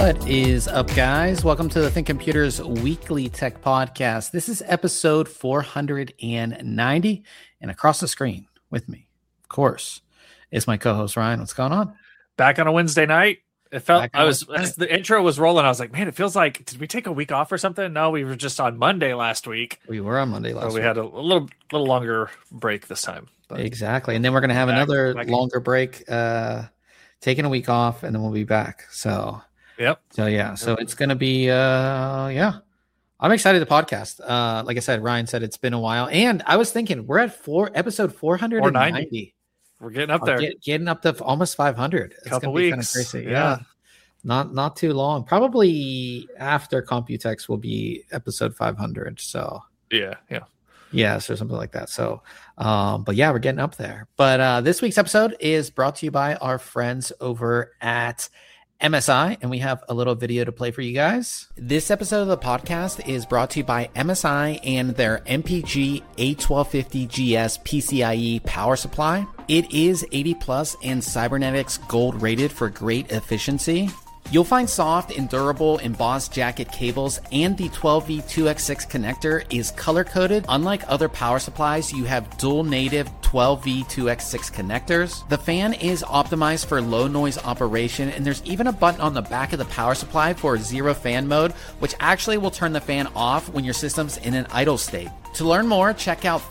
What is up, guys? Welcome to the Think Computers Weekly Tech Podcast. This is episode 490, and across the screen with me, of course, is my co-host Ryan. What's going on? Back on a Wednesday night. It felt as the intro was rolling, I was like, man, it feels like, did we take a week off or something? No, we were just on Monday last week. We were on Monday last week. We had a little longer break this time. But exactly. And then we're going to have another longer break, taking a week off, and then we'll be back. So it's going to be, I'm excited to podcast. Like I said, Ryan said it's been a while. And I was thinking, we're at episode 490. We're getting up there. Getting up to almost 500. It's couple weeks. Kind of crazy. Yeah. Not too long. Probably after Computex will be episode 500. So yeah, so something like that. So, but yeah, we're getting up there. But this week's episode is brought to you by our friends over at MSI, and we have a little video to play for you guys. This episode of the podcast is brought to you by MSI and their MPG 81250GS PCIe power supply. It is 80 plus and Cybernetics Gold rated for great efficiency. You'll find soft and durable embossed jacket cables, and the 12V2X6 connector is color-coded. Unlike other power supplies, you have dual native 12V2X6 connectors. The fan is optimized for low noise operation, and there's even a button on the back of the power supply for zero fan mode, which actually will turn the fan off when your system's in an idle state. To learn more, check out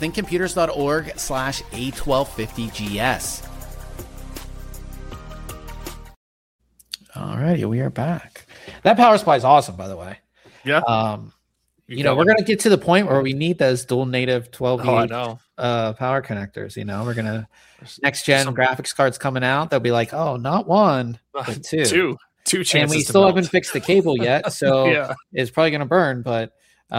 thinkcomputers.org/A1250GS. Alrighty, we are back. That power supply is awesome, by the way. Yeah. We're gonna get to the point where we need those dual native 12V power connectors. We're gonna next gen graphics cards coming out. They'll be like, oh, not one, but two chances. And we still haven't fixed the cable yet, so it's probably gonna burn. But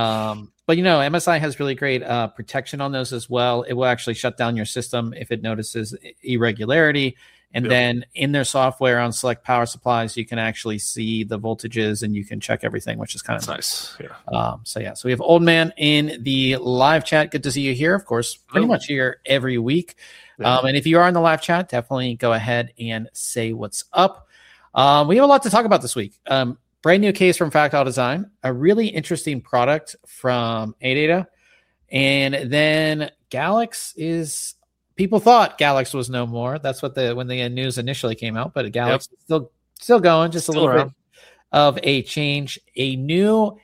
MSI has really great protection on those as well. It will actually shut down your system if it notices irregularity. And then in their software on select power supplies, you can actually see the voltages and you can check everything, which is kind of nice. So we have Old Man in the live chat. Good to see you here. Of course, pretty much here every week. And if you are in the live chat, definitely go ahead and say what's up. We have a lot to talk about this week. Brand new case from Fractal Design, a really interesting product from ADATA. And then Galax is... People thought Galax was no more. That's what when the news initially came out, but Galax is still going, just still a little bit of a change. A new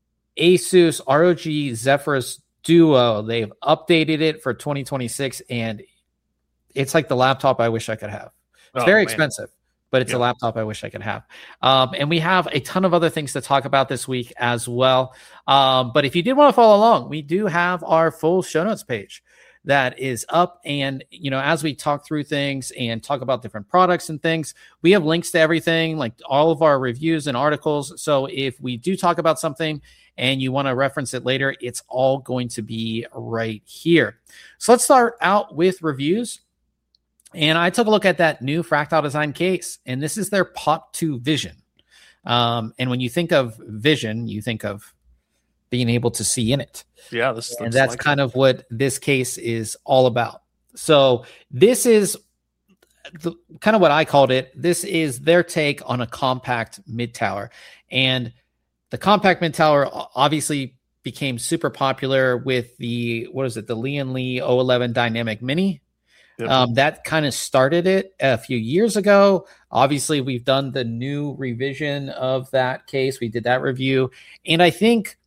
Asus ROG Zephyrus Duo. They've updated it for 2026, and it's like the laptop I wish I could have. It's very expensive, but it's a laptop I wish I could have. And we have a ton of other things to talk about this week as well. But if you did want to follow along, we do have our full show notes page that is up. And, as we talk through things and talk about different products and things, we have links to everything, like all of our reviews and articles. So if we do talk about something and you want to reference it later, it's all going to be right here. So let's start out with reviews. And I took a look at that new Fractal Design case, and this is their Pop 2 Vision. And when you think of vision, you think of being able to see in it. Yeah, and that's kind of what this case is all about. So this is kind of what I called it. This is their take on a compact mid-tower. And the compact mid-tower obviously became super popular with the Lian Li 011 Dynamic Mini. Yep. That kind of started it a few years ago. Obviously, we've done the new revision of that case. We did that review. And I think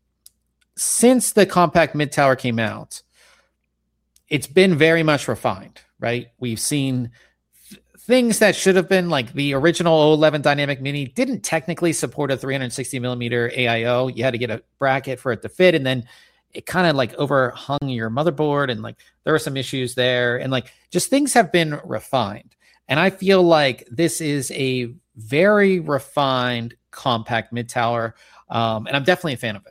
since the compact mid-tower came out, it's been very much refined, right? We've seen things that should have been like the original 011 Dynamic Mini didn't technically support a 360 millimeter AIO. You had to get a bracket for it to fit. And then it kind of like overhung your motherboard, and like there were some issues there, and like just things have been refined. And I feel like this is a very refined compact mid-tower. And I'm definitely a fan of it.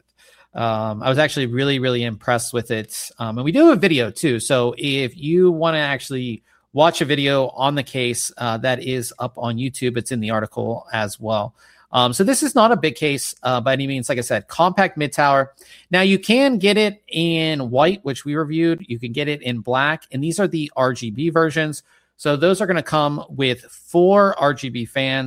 I was actually really, really impressed with it. And we do have a video too. So if you want to actually watch a video on the case, that is up on YouTube. It's in the article as well. So this is not a big case by any means. Like I said, compact mid-tower. Now you can get it in white, which we reviewed. You can get it in black. And these are the RGB versions. So those are going to come with 4 RGB fans.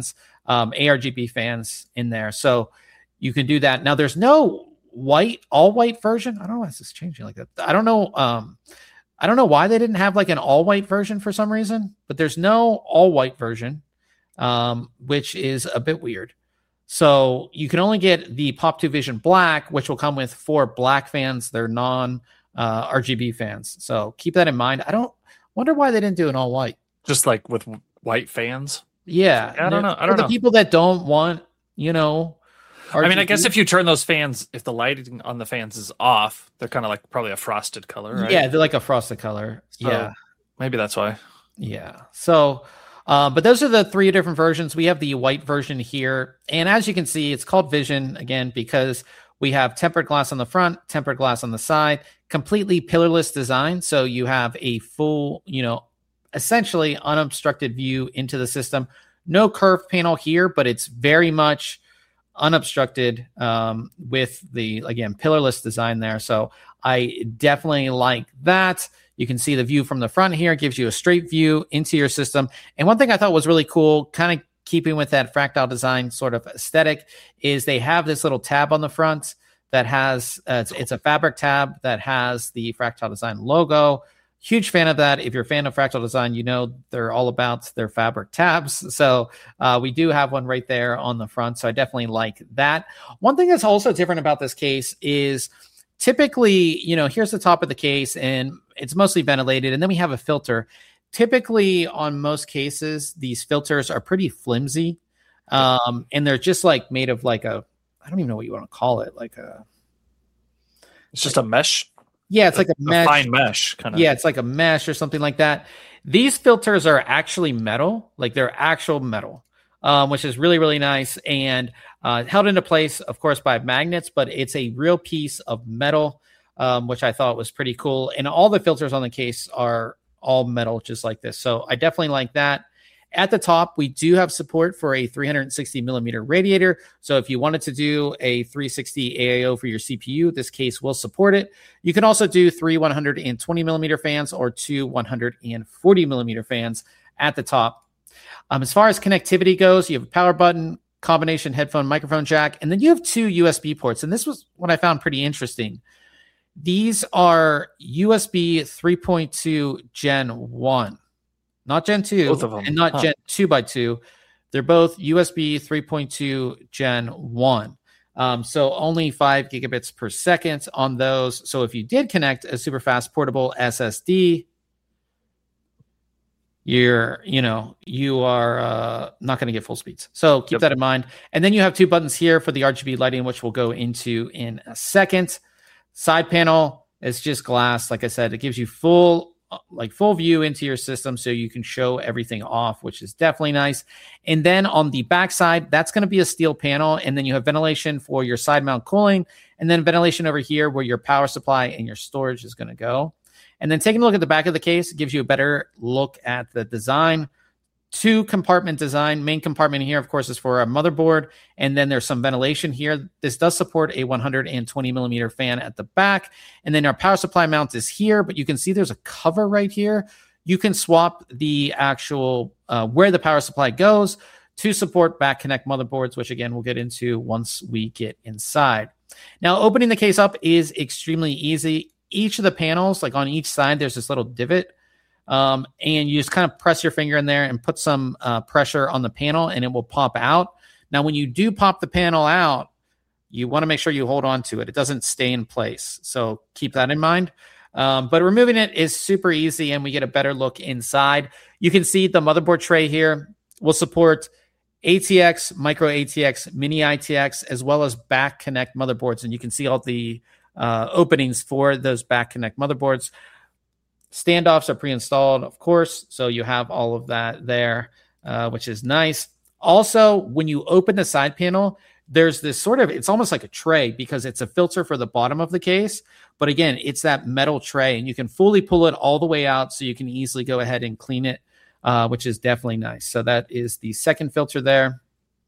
ARGB fans in there. So you can do that. Now there's no all white version. I don't know why this is changing like that. I don't know. I don't know why they didn't have like an all white version for some reason, but there's no all white version, which is a bit weird. So you can only get the Pop 2 Vision Black, which will come with 4 black fans. They're non RGB fans. So keep that in mind. I don't wonder why they didn't do an all white. Just like with white fans. Yeah. I don't know. I don't know. The people that don't want, RGB. I mean, I guess if you turn those fans, if the lighting on the fans is off, they're kind of like probably a frosted color, right? Yeah, they're like a frosted color. So yeah. Maybe that's why. Yeah. So, but those are the 3 different versions. We have the white version here. And as you can see, it's called Vision again, because we have tempered glass on the front, tempered glass on the side, completely pillarless design. So you have a full, essentially unobstructed view into the system. No curved panel here, but it's very much unobstructed with the, again, pillarless design there. So I definitely like that. You can see the view from the front here. It gives you a straight view into your system. And one thing I thought was really cool, kind of keeping with that fractal design sort of aesthetic, is they have this little tab on the front that has, it's a fabric tab that has the fractal design logo. Huge fan of that. If you're a fan of fractal design, they're all about their fabric tabs. So we do have one right there on the front. So I definitely like that. One thing that's also different about this case is typically, here's the top of the case and it's mostly ventilated. And then we have a filter. Typically on most cases, these filters are pretty flimsy. And they're just like made of like I don't even know what you want to call it. It's just a mesh. Yeah, it's like a mesh. Fine mesh kind of. Yeah, it's like a mesh or something like that. These filters are actually metal, like they're actual metal, which is really, really nice, and held into place, of course, by magnets, but it's a real piece of metal, which I thought was pretty cool. And all the filters on the case are all metal, just like this. So I definitely like that. At the top, we do have support for a 360 millimeter radiator. So if you wanted to do a 360 AIO for your CPU, this case will support it. You can also do 3 120 millimeter fans or 2 140 millimeter fans at the top. As far as connectivity goes, you have a power button, combination headphone, microphone jack, and then you have 2 USB ports. And this was what I found pretty interesting. These are USB 3.2 Gen 1. Not Gen 2, both of them. And not Gen 2x2. They're both USB 3.2 Gen 1. So only 5 gigabits per second on those. So if you did connect a super fast portable SSD, you are not going to get full speeds. So keep that in mind. And then you have 2 buttons here for the RGB lighting, which we'll go into in a second. Side panel is just glass. Like I said, it gives you full view into your system so you can show everything off, which is definitely nice. And then on the back side, that's going to be a steel panel. And then you have ventilation for your side mount cooling, and then ventilation over here where your power supply and your storage is going to go. And then taking a look at the back of the case, it gives you a better look at the design. 2 compartment design. Main compartment here, of course, is for a motherboard. And then there's some ventilation here. This does support a 120 millimeter fan at the back. And then our power supply mount is here, but you can see there's a cover right here. You can swap the actual where the power supply goes to support back connect motherboards, which again, we'll get into once we get inside. Now, opening the case up is extremely easy. Each of the panels, like on each side, there's this little divot. And you just kind of press your finger in there and put some pressure on the panel and it will pop out. Now, when you do pop the panel out, you want to make sure you hold on to it. It doesn't stay in place. So keep that in mind. But removing it is super easy and we get a better look inside. You can see the motherboard tray here will support ATX, micro ATX, mini ITX, as well as back connect motherboards. And you can see all the openings for those back connect motherboards. Standoffs are pre-installed, of course, so you have all of that there, which is nice. Also, when you open the side panel, there's this sort of, it's almost like a tray because it's a filter for the bottom of the case. But again, it's that metal tray, and you can fully pull it all the way out so you can easily go ahead and clean it, which is definitely nice. So that is the second filter there.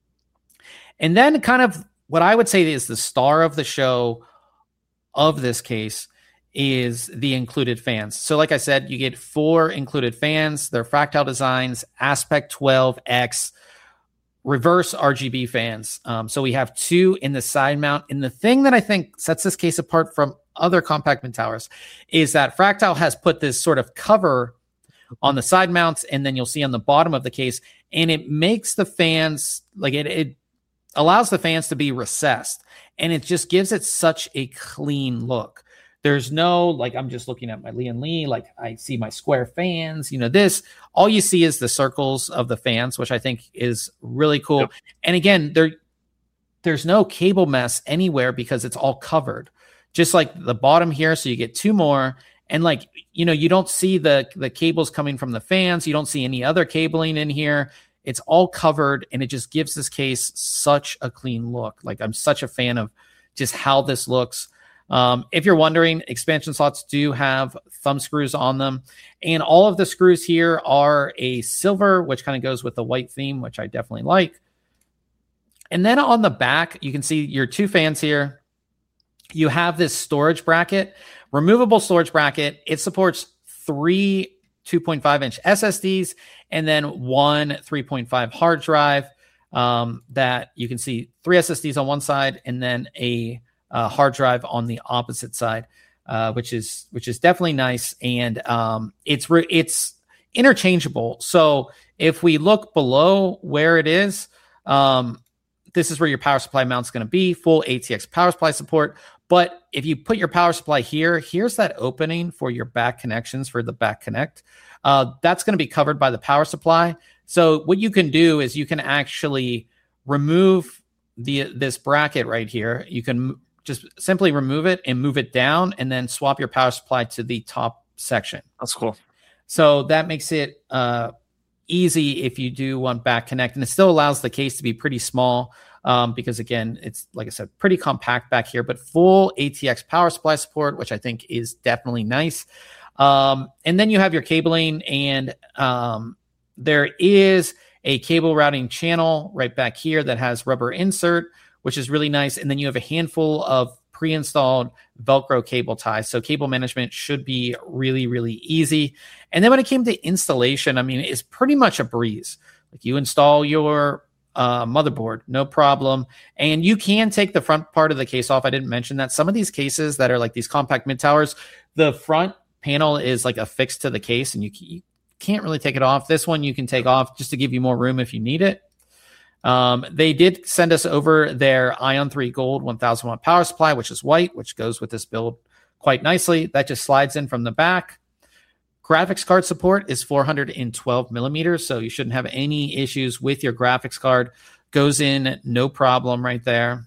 And then kind of what I would say is the star of the show of this case is the included fans. So like I said, you get 4 included fans. They're Fractal Designs Aspect 12X reverse RGB fans. So we have 2 in the side mount. And the thing that I think sets this case apart from other compact mid towers is that Fractal has put this sort of cover on the side mounts, and then you'll see on the bottom of the case, and it makes the fans, like it allows the fans to be recessed, and it just gives it such a clean look. There's no, like, I'm just looking at my Lian Li, like I see my square fans, this, all you see is the circles of the fans, which I think is really cool. Yep. And again, there's no cable mess anywhere because it's all covered, just like the bottom here. So you get 2 more. And like, you don't see the cables coming from the fans. You don't see any other cabling in here. It's all covered, and it just gives this case such a clean look. Like, I'm such a fan of just how this looks. If you're wondering, expansion slots do have thumb screws on them, and all of the screws here are a silver, which kind of goes with the white theme, which I definitely like. And then on the back, you can see your 2 fans here. You have this storage bracket, removable storage bracket. It supports 3 2.5-inch SSDs and then 1 3.5 hard drive that you can see 3 SSDs on one side and then a hard drive on the opposite side, which is definitely nice. And it's interchangeable. So if we look below where it is, this is where your power supply mount is going to be, full ATX power supply support. But if you put your power supply here, here's that opening for your back connections for the back connect. That's going to be covered by the power supply. So what you can do is you can actually remove this bracket right here. You can just simply remove it and move it down and then swap your power supply to the top section. That's cool. So that makes it easy if you do want back connect, and it still allows the case to be pretty small because again, it's, like I said, pretty compact back here, but full ATX power supply support, which I think is definitely nice. And then you have your cabling, and there is a cable routing channel right back here that has rubber insert, which is really nice. And then you have a handful of pre-installed Velcro cable ties. So cable management should be really, really easy. And then when it came to installation, I mean, it's pretty much a breeze. Like, you install your motherboard, no problem. And you can take the front part of the case off. I didn't mention that. Some of these cases that are like these compact mid towers, the front panel is like affixed to the case, and you can't really take it off. This one you can take off just to give you more room if you need it. They did send us over their Ion 3 Gold 1000 watt power supply, which is white, which goes with this build quite nicely. That just slides in from the back. Graphics card support is 412 millimeters, so you shouldn't have any issues with your graphics card. Goes in, no problem right there.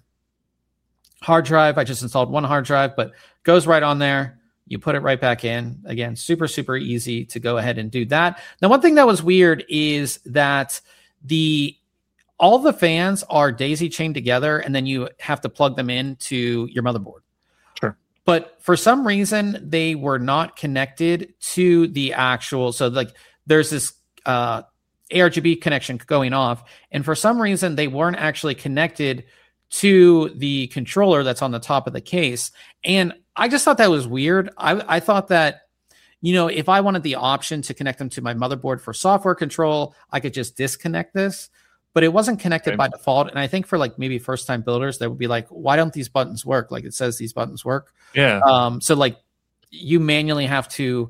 Hard drive, I just installed 1 hard drive, but goes right on there. You put it right back in. Again, super, super easy to go ahead and do that. Now, one thing that was weird is that all the fans are daisy chained together, and then you have to plug them into your motherboard. Sure. But for some reason, they were not connected to the actual. So like, there's this ARGB connection going off, and for some reason, they weren't actually connected to the controller that's on the top of the case. And I just thought that was weird. I thought that, if I wanted the option to connect them to my motherboard for software control, I could just disconnect this. But it wasn't connected by default. And I think for like maybe first time builders, they would be like, why don't these buttons work? Like, it says these buttons work. Yeah. So like, you manually have to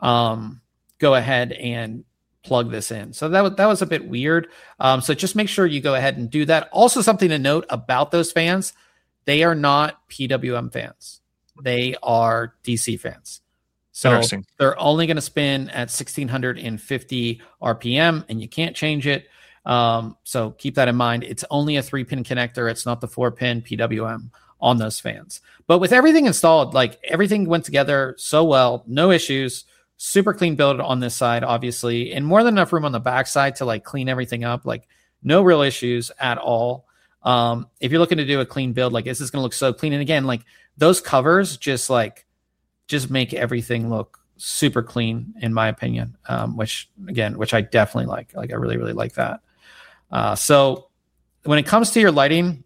go ahead and plug this in. So that was a bit weird. So just make sure you go ahead and do that. Also, something to note about those fans, they are not PWM fans. They are DC fans. So they're only going to spin at 1650 RPM, and you can't change it. So keep that in mind. It's only a 3-pin connector. It's not the 4-pin PWM on those fans. But with everything installed, like, everything went together so well, no issues, super clean build on this side, obviously, and more than enough room on the back side to like clean everything up. Like, no real issues at all. If you're looking to do a clean build, like, this is going to look so clean. And again, like, those covers just make everything look super clean, in my opinion, which I definitely like. Like, I really, really like that. So when it comes to your lighting,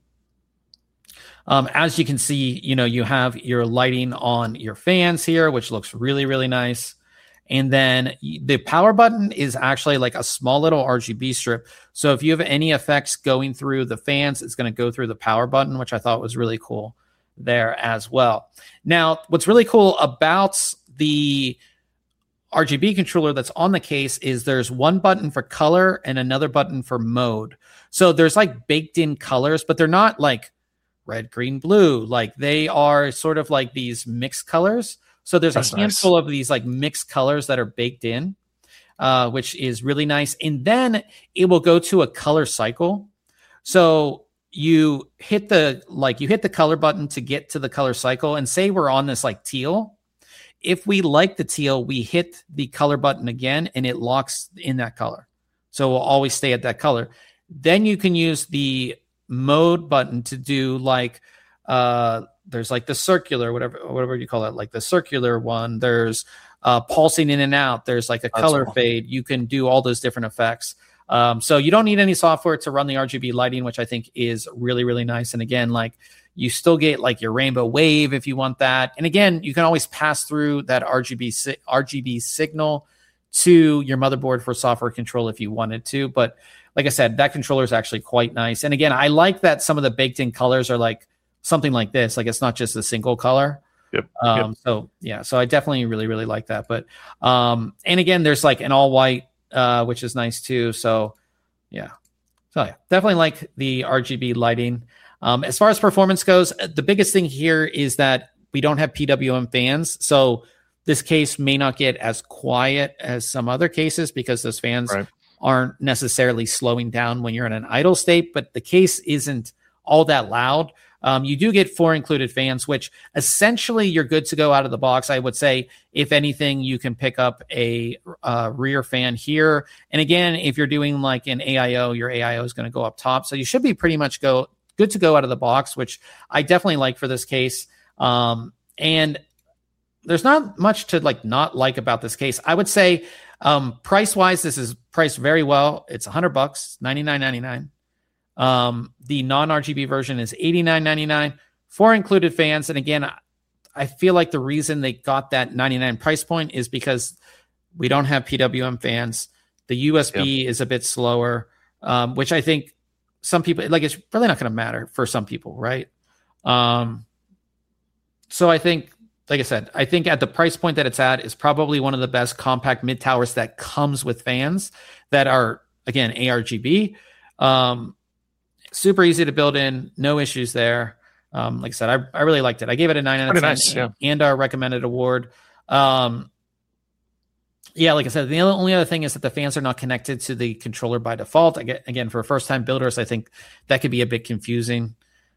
as you can see, you have your lighting on your fans here, which looks really, really nice. And then the power button is actually like a small little RGB strip. So if you have any effects going through the fans, it's going to go through the power button, which I thought was really cool there as well. Now, what's really cool about the RGB controller that's on the case is there's one button for color and another button for mode. So there's like baked in colors, but they're not like red, green, blue. Like they are sort of like these mixed colors. So there's a handful of these like mixed colors that are baked in, which is really nice. And then it will go to a color cycle. So you hit the color button to get to the color cycle, and say we're on this like teal. If we like the teal, we hit the color button again and it locks in that color. So we'll always stay at that color. Then you can use the mode button to do like, there's like the circular, whatever you call it, like the circular one. There's pulsing in and out. There's like a color fade. You can do all those different effects. So you don't need any software to run the RGB lighting, which I think is really, really nice. And again, like you still get like your rainbow wave if you want that. And again, you can always pass through that RGB signal to your motherboard for software control if you wanted to. But like I said, that controller is actually quite nice. And again, I like that some of the baked in colors are like something like this. Like it's not just a single color. Yep. So yeah, so I definitely really, really like that. But and again, there's like an all white, which is nice too. So yeah, definitely like the RGB lighting. As far as performance goes, the biggest thing here is that we don't have PWM fans. So this case may not get as quiet as some other cases because those fans aren't necessarily slowing down when you're in an idle state, but the case isn't all that loud. You do get 4 included fans, which essentially you're good to go out of the box. I would say, if anything, you can pick up a rear fan here. And again, if you're doing like an AIO, your AIO is going to go up top. So you should be pretty much good to go out of the box, which I definitely like for this case. And there's not much to like not like about this case. I would say price wise, this is priced very well. It's $100, $99.99. The non-RGB version is $89.99, 4 included fans. And again, I feel like the reason they got that $99 price point is because we don't have PWM fans. The USB is a bit slower, which I think some people like, it's really not going to matter for some people. Right. So I think, like I said, I think at the price point that it's at is probably one of the best compact mid towers that comes with fans that are, again, ARGB. Super easy to build in, no issues there. Like I said, I really liked it. I gave it a 9 out of 10 nice, and our recommended award. Like I said, the only other thing is that the fans are not connected to the controller by default. Again, for first-time builders, I think that could be a bit confusing.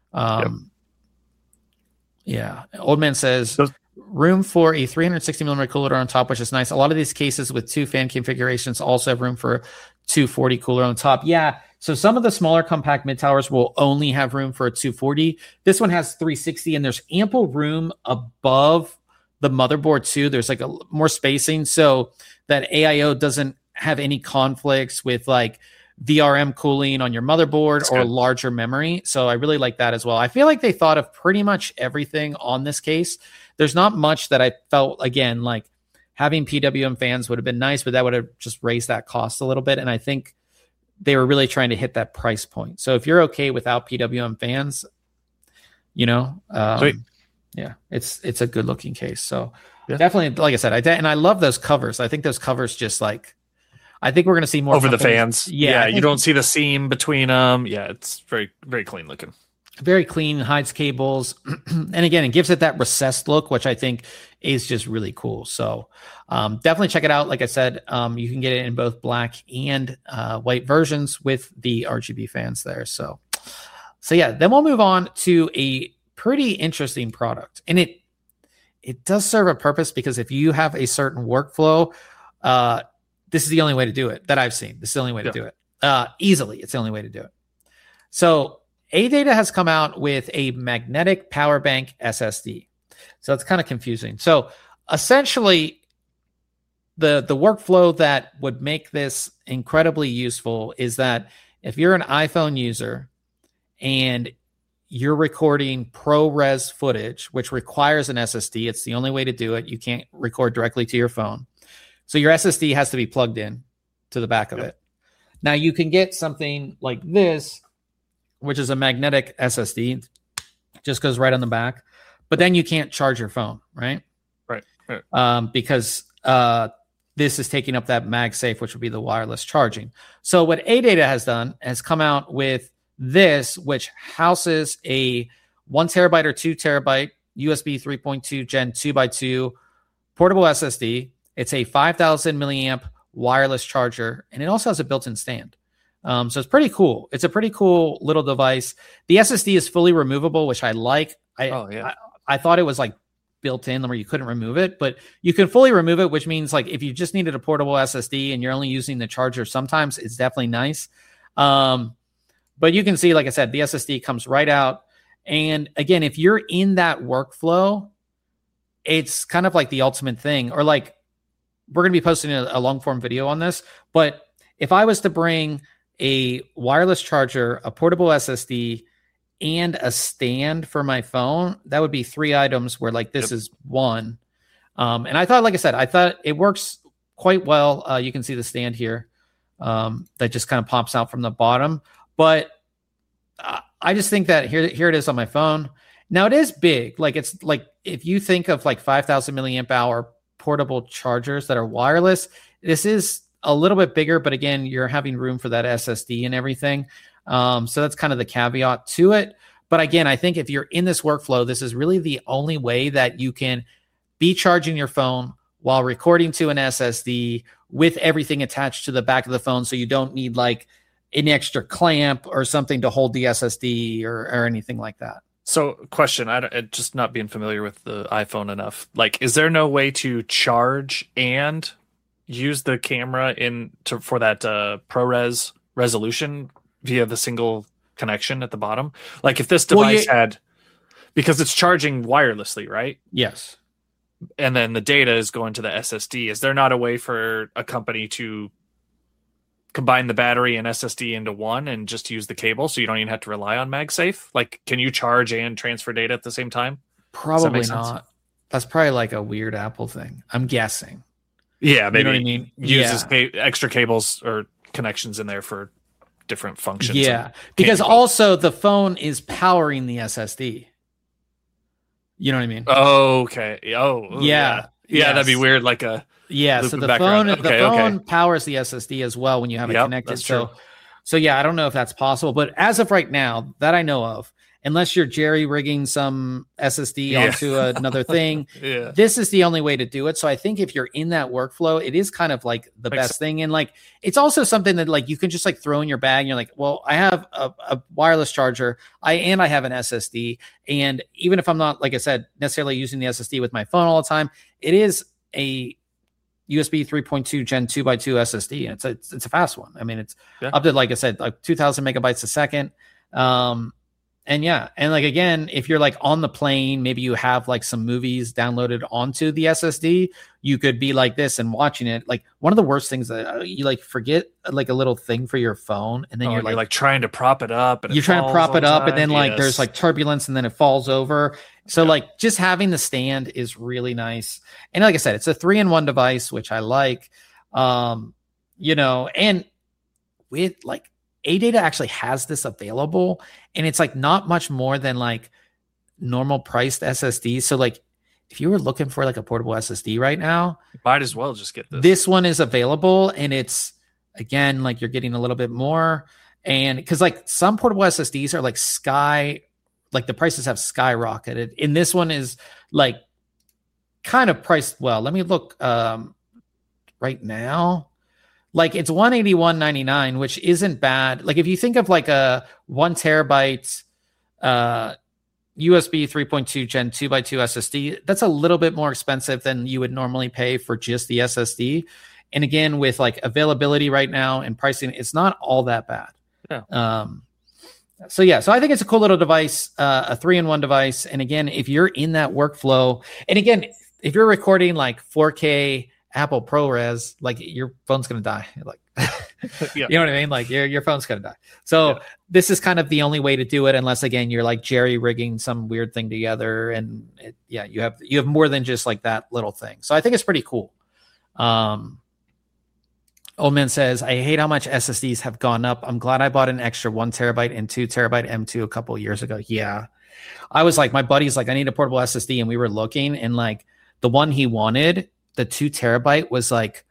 Yeah. Old Man says, room for a 360 millimeter cooler on top, which is nice. A lot of these cases with 2 fan configurations also have room for 240 cooler on top. Yeah. So some of the smaller compact mid towers will only have room for a 240. This one has 360, and there's ample room above the motherboard too. There's like a more spacing so that AIO doesn't have any conflicts with like VRM cooling on your motherboard or larger memory. So I really like that as well. I feel like they thought of pretty much everything on this case. There's not much that I felt, again, like having PWM fans would have been nice, but that would have just raised that cost a little bit. And I think they were really trying to hit that price point. So if you're okay without PWM fans, it's a good looking case. So definitely, like I said, and I love those covers. I think those covers just like, I think we're going to see more over the fans. Yeah, you don't see the seam between them. Yeah, it's very, very clean looking. Very clean, hides cables. And again, it gives it that recessed look, which I think is just really cool. So definitely check it out. Like I said, you can get it in both black and white versions with the RGB fans there. So yeah, then we'll move on to a pretty interesting product. And it does serve a purpose, because if you have a certain workflow, this is the only way to do it that I've seen. This is the only way to do it. Easily, it's the only way to do it. So ADATA has come out with a magnetic power bank SSD. So it's kind of confusing. So essentially, the workflow that would make this incredibly useful is that if you're an iPhone user and you're recording ProRes footage, which requires an SSD, it's the only way to do it. You can't record directly to your phone. So your SSD has to be plugged in to the back of it. Now you can get something like this, which is a magnetic SSD, just goes right on the back, but then you can't charge your phone, right? Right. Because this is taking up that MagSafe, which would be the wireless charging. So what ADATA has done has come out with this, which houses a 1 terabyte or 2 terabyte USB 3.2 Gen 2x2 portable SSD. It's a 5,000 milliamp wireless charger, and it also has a built-in stand. So it's pretty cool. It's a pretty cool little device. The SSD is fully removable, which I like. I thought it was like built in where you couldn't remove it, but you can fully remove it, which means like if you just needed a portable SSD and you're only using the charger sometimes, it's definitely nice. But you can see, like I said, the SSD comes right out. And again, if you're in that workflow, it's kind of like the ultimate thing. Or like, we're going to be posting a long form video on this, but if I was to bring a wireless charger, a portable SSD, and a stand for my phone, that would be 3 items where like this is one. And I thought, like I said, I thought it works quite well. You can see the stand here that just kind of pops out from the bottom. But I just think that here it is on my phone. Now it is big. Like it's like if you think of like 5,000 milliamp hour portable chargers that are wireless, this is a little bit bigger, but again, you're having room for that SSD and everything. So that's kind of the caveat to it. But again, I think if you're in this workflow, this is really the only way that you can be charging your phone while recording to an SSD with everything attached to the back of the phone. So you don't need like an extra clamp or something to hold the SSD or anything like that. So, question, just not being familiar with the iPhone enough. Like, is there no way to charge and use the camera for that ProRes resolution via the single connection at the bottom? Like, if this device had, because it's charging wirelessly, right? Yes. And then the data is going to the SSD. Is there not a way for a company to combine the battery and SSD into one and just use the cable so you don't even have to rely on MagSafe? Like, can you charge and transfer data at the same time? Probably not. That's probably like a weird Apple thing, I'm guessing. Yeah, maybe. You know what I mean? Uses extra cables or connections in there for different functions. Yeah, because also the phone is powering the SSD. You know what I mean? Oh, okay. Oh, yeah. Yeah, that'd be weird. Like a so the phone powers the SSD as well when you have it connected. That's true. So yeah, I don't know if that's possible, but as of right now, that I know of, unless you're jerry rigging some SSD onto another thing, this is the only way to do it. So I think if you're in that workflow, it is kind of like the best thing. And like, it's also something that like you can just like throw in your bag and you're like, well, I have a wireless charger. I have an SSD. And even if I'm not, like I said, necessarily using the SSD with my phone all the time, it is a USB 3.2 Gen 2x2 SSD. And it's a fast one. I mean, it's up to, like I said, like 2,000 megabytes a second. And like, again, if you're like on the plane, maybe you have like some movies downloaded onto the SSD, you could be like this and watching it. Like one of the worst things that you like forget like a little thing for your phone. And then you're like trying to prop it up. And you're trying to prop it up and then like there's like turbulence and then it falls over. So like just having the stand is really nice. And like I said, it's a 3-in-1 device, which I like, and with like, ADATA actually has this available and it's like not much more than like normal priced SSDs. So like if you were looking for like a portable SSD right now, might as well just get this. This one is available and it's again, like you're getting a little bit more. And because like some portable SSDs are like the prices have skyrocketed. And this one is like kind of priced well. Let me look right now. Like it's $181.99, which isn't bad. Like if you think of like a 1 terabyte USB 3.2 Gen 2x2 SSD, that's a little bit more expensive than you would normally pay for just the SSD. And again, with like availability right now and pricing, it's not all that bad. Yeah. So I think it's a cool little device, a 3-in-1 device. And again, if you're in that workflow, and again, if you're recording like 4K Apple ProRes, like your phone's gonna die. Like, you know what I mean? Like your phone's gonna die. So this is kind of the only way to do it, unless again you're like jerry rigging some weird thing together, and you have more than just like that little thing. So I think it's pretty cool. Old Man says, I hate how much SSDs have gone up. I'm glad I bought an extra 1 terabyte and 2 terabyte M2 a couple of years ago. Yeah. I was like, my buddy's like, I need a portable SSD. And we were looking, and like the one he wanted, the 2 terabyte was like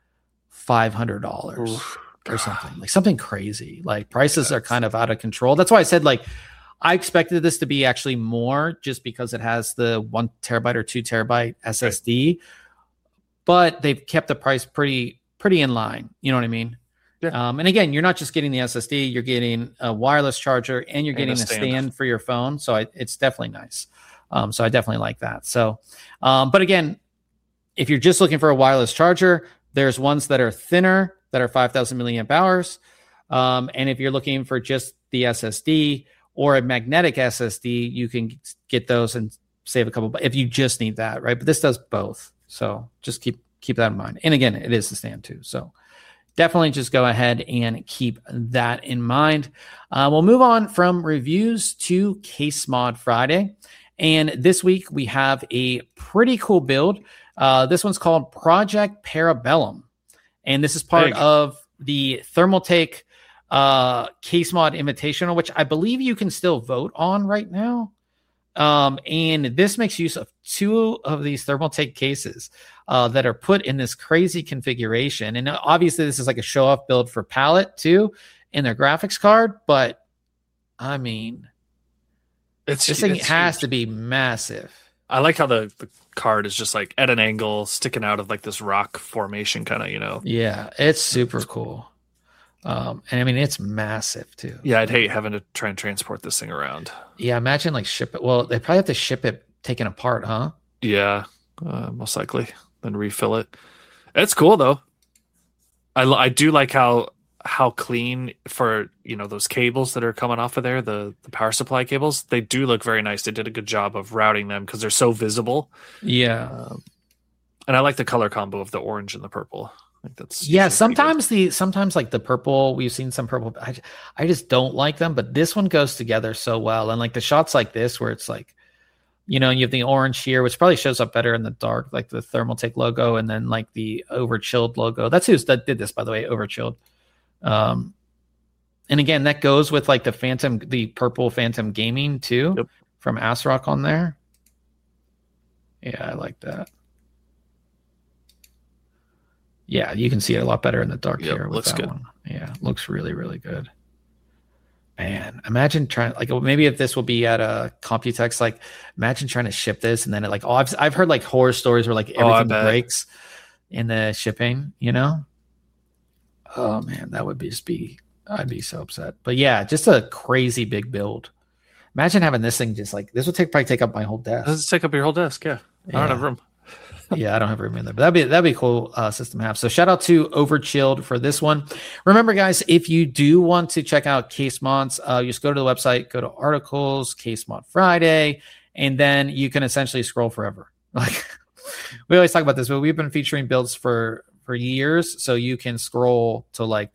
$500 or something, like something crazy. Like prices are kind of out of control. That's why I said, like, I expected this to be actually more just because it has the 1 terabyte or 2 terabyte SSD, but they've kept the price pretty in line. You know what I mean? Yeah. And again, you're not just getting the SSD, you're getting a wireless charger, and you're getting a stand for your phone. So it's definitely nice. So I definitely like that. So, but again, if you're just looking for a wireless charger, there's ones that are thinner that are 5,000 milliamp hours. And if you're looking for just the SSD or a magnetic SSD, you can get those and save a couple. If you just need that, right? But this does both. So just keep that in mind. And again, it is the stand too. So definitely just go ahead and keep that in mind. We'll move on from reviews to Case Mod Friday. And this week we have a pretty cool build. This one's called Project Parabellum. And this is part of the Thermaltake Case Mod Invitational, which I believe you can still vote on right now. And this makes use of 2 of these Thermaltake cases that are put in this crazy configuration. And obviously this is like a show-off build for Palette too in their graphics card. But I mean, this thing has to be massive. I like how the card is just like at an angle sticking out of like this rock formation kind of, you know. Yeah, it's super cool. And I mean, it's massive too. Yeah, I'd hate having to try and transport this thing around. Yeah, imagine like ship it. Well, they probably have to ship it taken apart, huh? Yeah, most likely. Then refill it. It's cool though. I do like how clean for, you know, those cables that are coming off of there, the power supply cables. They do look very nice. They did a good job of routing them because they're so visible. Yeah, and I like the color combo of the orange and the purple. Like that's sometimes like the purple, we've seen some purple. I just don't like them, but this one goes together so well. And like the shots like this where it's like, you know, you have the orange here, which probably shows up better in the dark, like the Thermaltake logo, and then like the Overchilled logo. That's that did this, by the way, Overchilled. And again, that goes with like the purple Phantom Gaming too, from ASRock on there. Yeah, I like that. Yeah, you can see it a lot better in the dark here. With looks that good. One. Yeah, looks really, really good. Man, imagine trying, like, maybe if this will be at a Computex, like, imagine trying to ship this and then it like, I've heard like horror stories where like everything breaks in the shipping, you know? Oh man, that would I'd be so upset. But yeah, just a crazy big build. Imagine having this thing just like, this would probably take up my whole desk. Does it take up your whole desk? Yeah. I don't have room. Yeah, I don't have room in there, but that'd be a cool system to have. So shout out to Overchilled for this one. Remember, guys, if you do want to check out Case Mods, you just go to the website, go to articles, Case Mod Friday, and then you can essentially scroll forever. Like we always talk about this, but we've been featuring builds for years, so you can scroll to I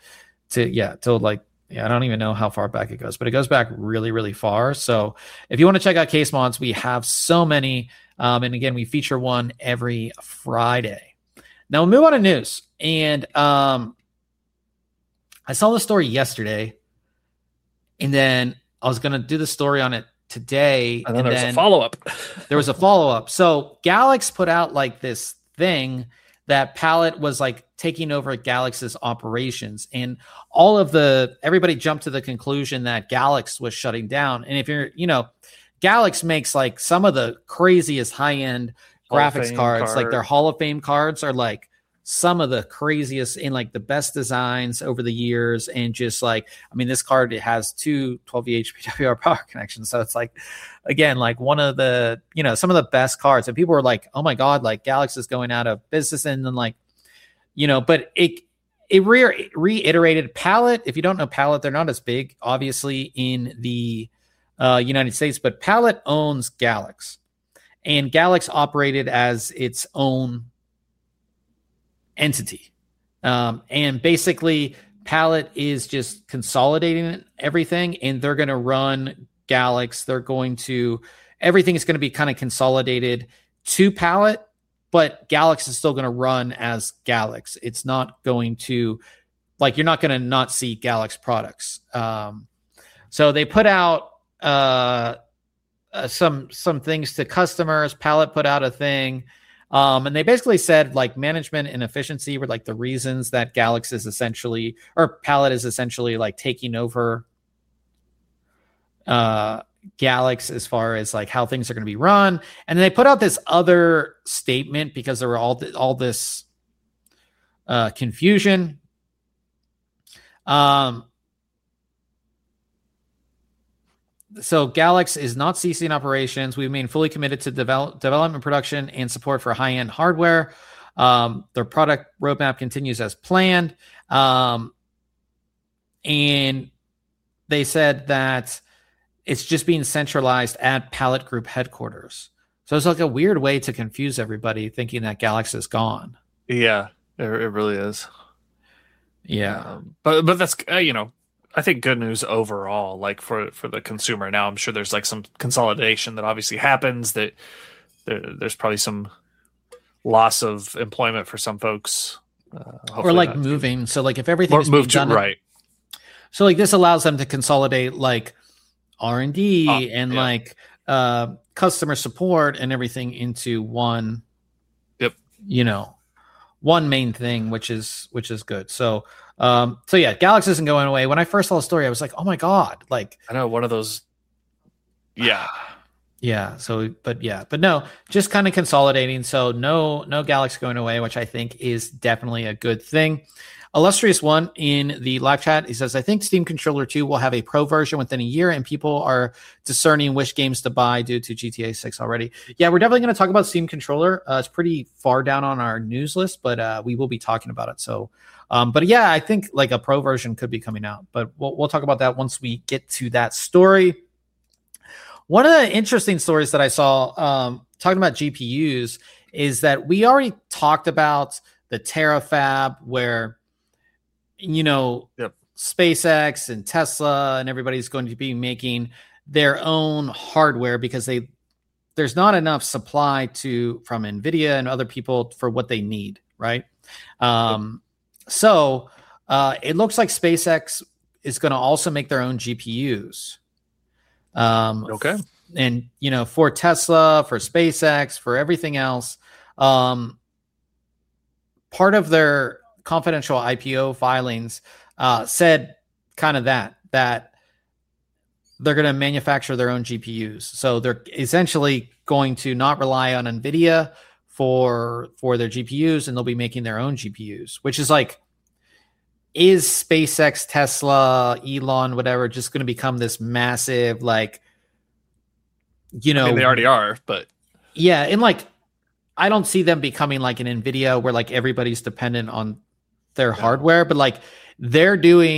don't even know how far back it goes, but it goes back really, really far. So if you want to check out Case Mods, we have so many. And again, we feature one every Friday. Now we'll move on to news. And I saw the story yesterday, and then I was going to do the story on it today. And then there was a follow-up. There was a follow-up. So Galax put out like this thing that Palette was like taking over Galax's operations, and everybody jumped to the conclusion that Galax was shutting down. And if you're, Galax makes like some of the craziest high-end graphics cards. Like their Hall of Fame cards are like some of the craziest in like the best designs over the years. And just like, I mean, this card, it has 2 12V PWR power connections. So it's like, again, like one of the, some of the best cards. And people were like, oh my God, like Galax is going out of business. And then like, but it reiterated Palette. If you don't know Palette, they're not as big, obviously, in the United States, but Palette owns Galax, and Galax operated as its own entity. And basically Palette is just consolidating everything, and they're going to run Galax. Everything is going to be kind of consolidated to Palette. but Galax is still going to run as Galax. It's not going to, like, you're not going to not see Galax products. So they put out some things to customers. Pallet put out a thing. And they basically said like management and efficiency were like the reasons that Galax is essentially, or Pallet is essentially like taking over Galax as far as like how things are going to be run. And then they put out this other statement because there were all this confusion. So Galax is not ceasing operations. We remain fully committed to development, production, and support for high-end hardware. Their product roadmap continues as planned. And they said that it's just being centralized at Pallet Group headquarters. So it's like a weird way to confuse everybody thinking that Galax is gone. Yeah, it really is. Yeah. But that's, I think good news overall, like for the consumer. Now I'm sure there's like some consolidation that obviously happens, that there's probably some loss of employment for some folks. Or like moving. So like if everything is moved done, to right. So like this allows them to consolidate like R&D and like customer support and everything into one, one main thing, which is good. So yeah, Galax isn't going away. When I first saw the story, I was like, oh my God, like I know one of those. Yeah. Yeah. So, but no, just kind of consolidating. So no Galax going away, which I think is definitely a good thing. Illustrious One in the live chat, he says, I think Steam Controller 2 will have a pro version within a year, and people are discerning which games to buy due to GTA 6 already. Yeah, we're definitely going to talk about Steam Controller. It's pretty far down on our news list, but we will be talking about it. So, but yeah, I think like a pro version could be coming out, but we'll talk about that once we get to that story. One of the interesting stories that I saw talking about GPUs is that we already talked about the Terafab where SpaceX and Tesla and everybody's going to be making their own hardware because there's not enough supply from NVIDIA and other people for what they need, right? So it looks like SpaceX is going to also make their own GPUs. Okay. And, for Tesla, for SpaceX, for everything else, part of their confidential IPO filings said kind of that they're going to manufacture their own GPUs. So they're essentially going to not rely on NVIDIA for their GPUs, and they'll be making their own GPUs, which is like, is SpaceX, Tesla, Elon, whatever, just going to become this massive, like, they already are, but yeah. And like, I don't see them becoming like an NVIDIA where like everybody's dependent on their hardware, but like they're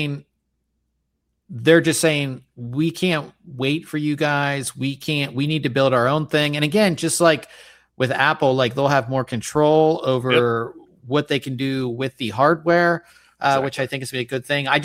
just saying, we can't wait for you guys. We need to build our own thing. And again, just like with Apple, like they'll have more control over what they can do with the hardware, which I think is a good thing.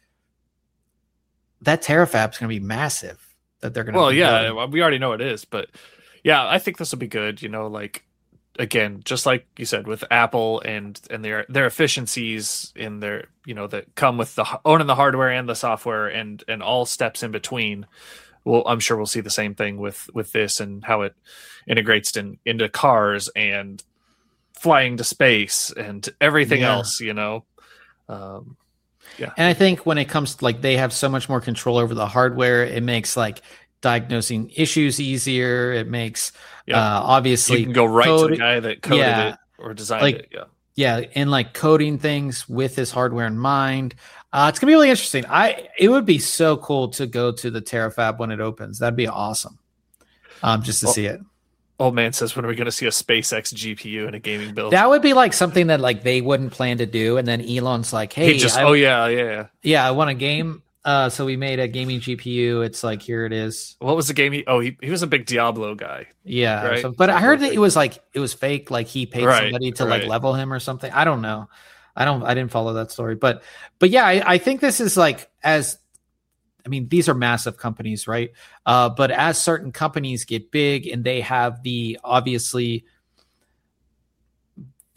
That Terafab is going to be massive that they're going to. Well, yeah, we already know it is, but yeah, I think this will be good. Like, again, just like you said with Apple and their efficiencies in their, that come with owning the hardware and the software and all steps in between. Well, I'm sure we'll see the same thing with this and how it integrates into cars and flying to space and everything else, Yeah. And I think when it comes to like, they have so much more control over the hardware, it makes like diagnosing issues easier. It makes obviously you can go right to the guy that coded it or designed it. And like coding things with his hardware in mind. It's gonna be really interesting. It would be so cool to go to the Terafab when it opens. That'd be awesome. Just to see it. Old man says, when are we going to see a SpaceX GPU in a gaming build? That would be like something that like they wouldn't plan to do, and then Elon's like, "Hey, I want a game." So we made a gaming GPU. It's like, here it is. What was the game? He was a big Diablo guy. Yeah, right? But I heard that it was fake. Like he paid somebody to like level him or something. I don't know. I didn't follow that story, but yeah, I think this is like these are massive companies, right? But as certain companies get big and they have the obviously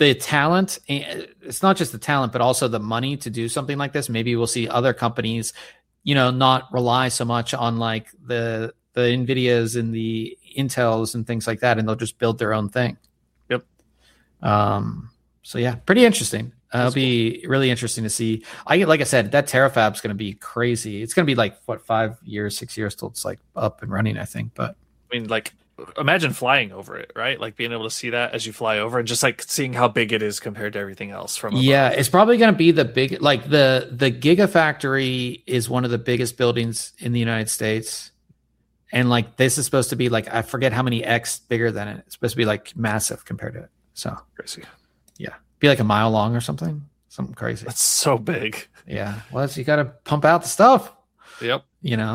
the talent, it's not just the talent, but also the money to do something like this. Maybe we'll see other companies, not rely so much on like the NVIDIAs and the Intels and things like that, and they'll just build their own thing. Yep. So yeah, pretty interesting. It'll be really interesting to see. Like I said, that terafab's going to be crazy. It's going to be like 5 years, 6 years till it's like up and running, I think. But I mean, like, imagine flying over it, right? Like being able to see that as you fly over, and just like seeing how big it is compared to everything else from above. Yeah, it's probably going to be the big, like the Gigafactory is one of the biggest buildings in the United States. And like this is supposed to be like, I forget how many X bigger than it. It's supposed to be like massive compared to it. So crazy. Yeah. Be like a mile long or something crazy. That's so big. Yeah. Well, you got to pump out the stuff. Yep.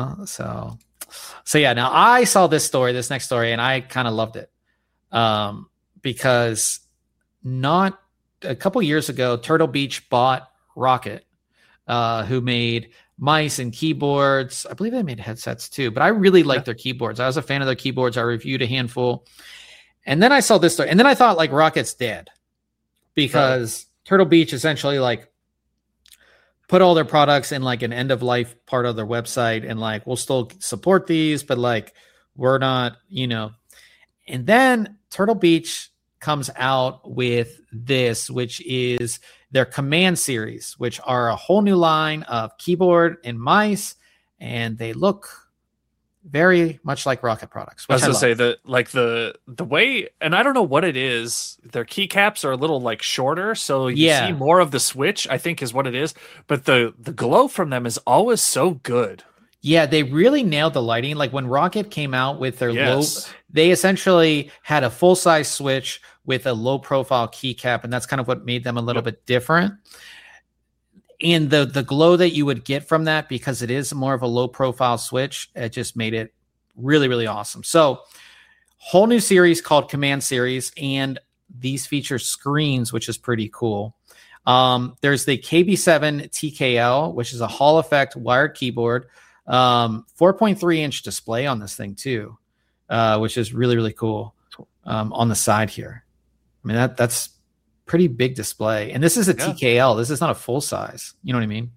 So yeah, now I saw this next story, and I kind of loved it. Because not a couple years ago, Turtle Beach bought Rocket, who made mice and keyboards. I believe they made headsets too, but I really liked their keyboards. I was a fan of their keyboards. I reviewed a handful. And then I saw this story, and then I thought like Rocket's dead, because Turtle Beach essentially like put all their products in like an end of life part of their website, and like, we'll still support these, but like, we're not, and then Turtle Beach comes out with this, which is their Command series, which are a whole new line of keyboard and mice, and they look very much like Rocket products. I was going to say that, like the way, and I don't know what it is. Their keycaps are a little like shorter, so you see more of the switch, I think is what it is. But the glow from them is always so good. Yeah, they really nailed the lighting. Like when Rocket came out with their low, they essentially had a full size switch with a low profile keycap, and that's kind of what made them a little bit different. And the glow that you would get from that, because it is more of a low profile switch, it just made it really, really awesome. So whole new series called Command Series, and these feature screens, which is pretty cool. There's the KB7 TKL, which is a Hall effect wired keyboard, 4.3 inch display on this thing too, which is really, really cool. On the side here, I mean, that's pretty big display, and this is a TKL. This is not a full size. You know what I mean?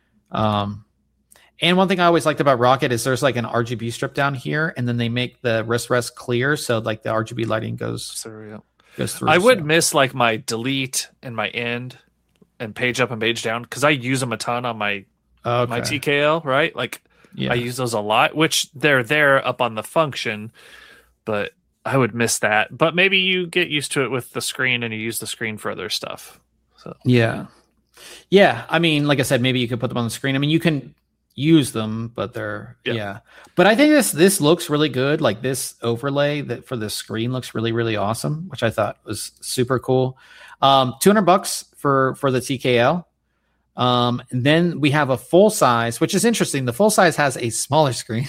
And one thing I always liked about Rocket is there's like an RGB strip down here, and then they make the wrist rest clear, so like the RGB lighting goes through. I would miss like my delete and my end and page up and page down, because I use them a ton on my my TKL, right? Like I use those a lot, which they're there up on the function, but I would miss that. But maybe you get used to it with the screen, and you use the screen for other stuff. So yeah. I mean, like I said, maybe you could put them on the screen. I mean, you can use them, but they're But I think this looks really good. Like this overlay that for the screen looks really, really awesome, which I thought was super cool. $200 for the TKL. And then we have a full size, which is interesting. The full size has a smaller screen.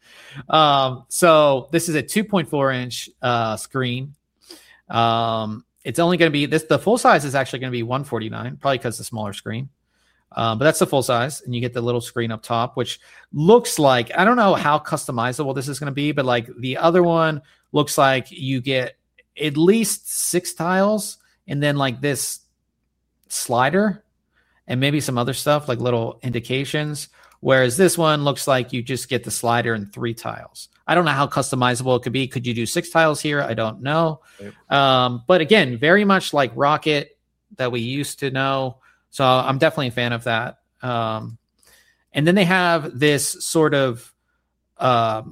So this is a 2.4 inch screen. It's only going to be the full size is actually going to be $149, probably because the smaller screen. But that's the full size, and you get the little screen up top, which looks like, I don't know how customizable this is going to be, but like the other one looks like you get at least 6 tiles, and then like this slider and maybe some other stuff like little indications. Whereas this one looks like you just get the slider and 3 tiles. I don't know how customizable it could be. Could you do 6 tiles here? I don't know. But again, very much like Rocket that we used to know. So I'm definitely a fan of that. And then they have this sort of modular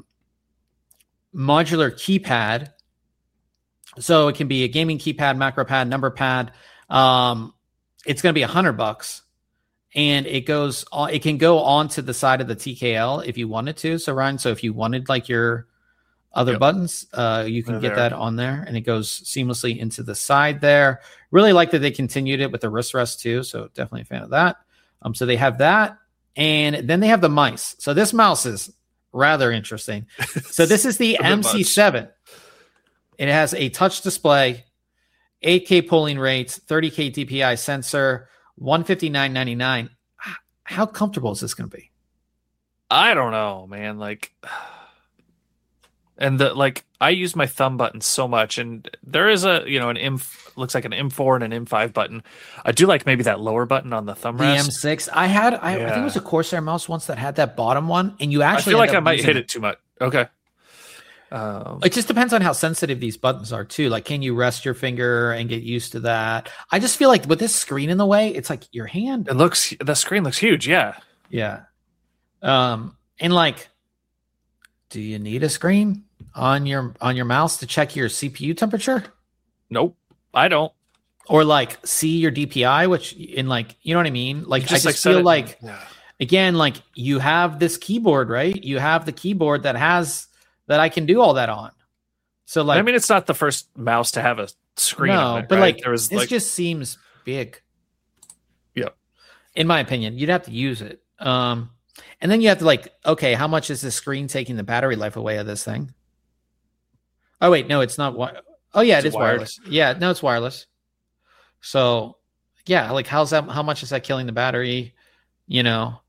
keypad. So it can be a gaming keypad, macro pad, number pad. It's going to be $100. And it can go onto the side of the TKL if you wanted to. So Ryan, if you wanted like your other buttons, you can get that on there, and it goes seamlessly into the side there. Really like that they continued it with the wrist rest too. So definitely a fan of that. So they have that, and then they have the mice. So this mouse is rather interesting. So this is the MC7. It has a touch display, 8K polling rates, 30K DPI sensor, $159.99. How comfortable is this going to be? I don't know, man. Like, And I use my thumb button so much, and there is an looks like an M4 and an M5 button. I do like maybe that lower button on the thumb the rest. M6. I think it was a Corsair mouse once that had that bottom one, and you actually. I feel like I might hit it too much. Okay. It just depends on how sensitive these buttons are too. Like, can you rest your finger and get used to that? I just feel like with this screen in the way, it's like your hand. The screen looks huge. Yeah. Yeah. And like, do you need a screen on your mouse to check your CPU temperature? Nope, I don't. Or like see your DPI, which in like, you know what I mean? Like, I just feel like, again, like you have this keyboard, right? You have the keyboard that I can do all that on. So like, I mean, it's not the first mouse to have a screen. No, on it, but right? This just seems big. Yeah. In my opinion, you'd have to use it. And then you have to like, okay, how much is the screen taking the battery life away of this thing? Oh wait, no, it's not. Oh yeah, it is wireless. Yeah, no, it's wireless. So yeah, like how much is that killing the battery? You know?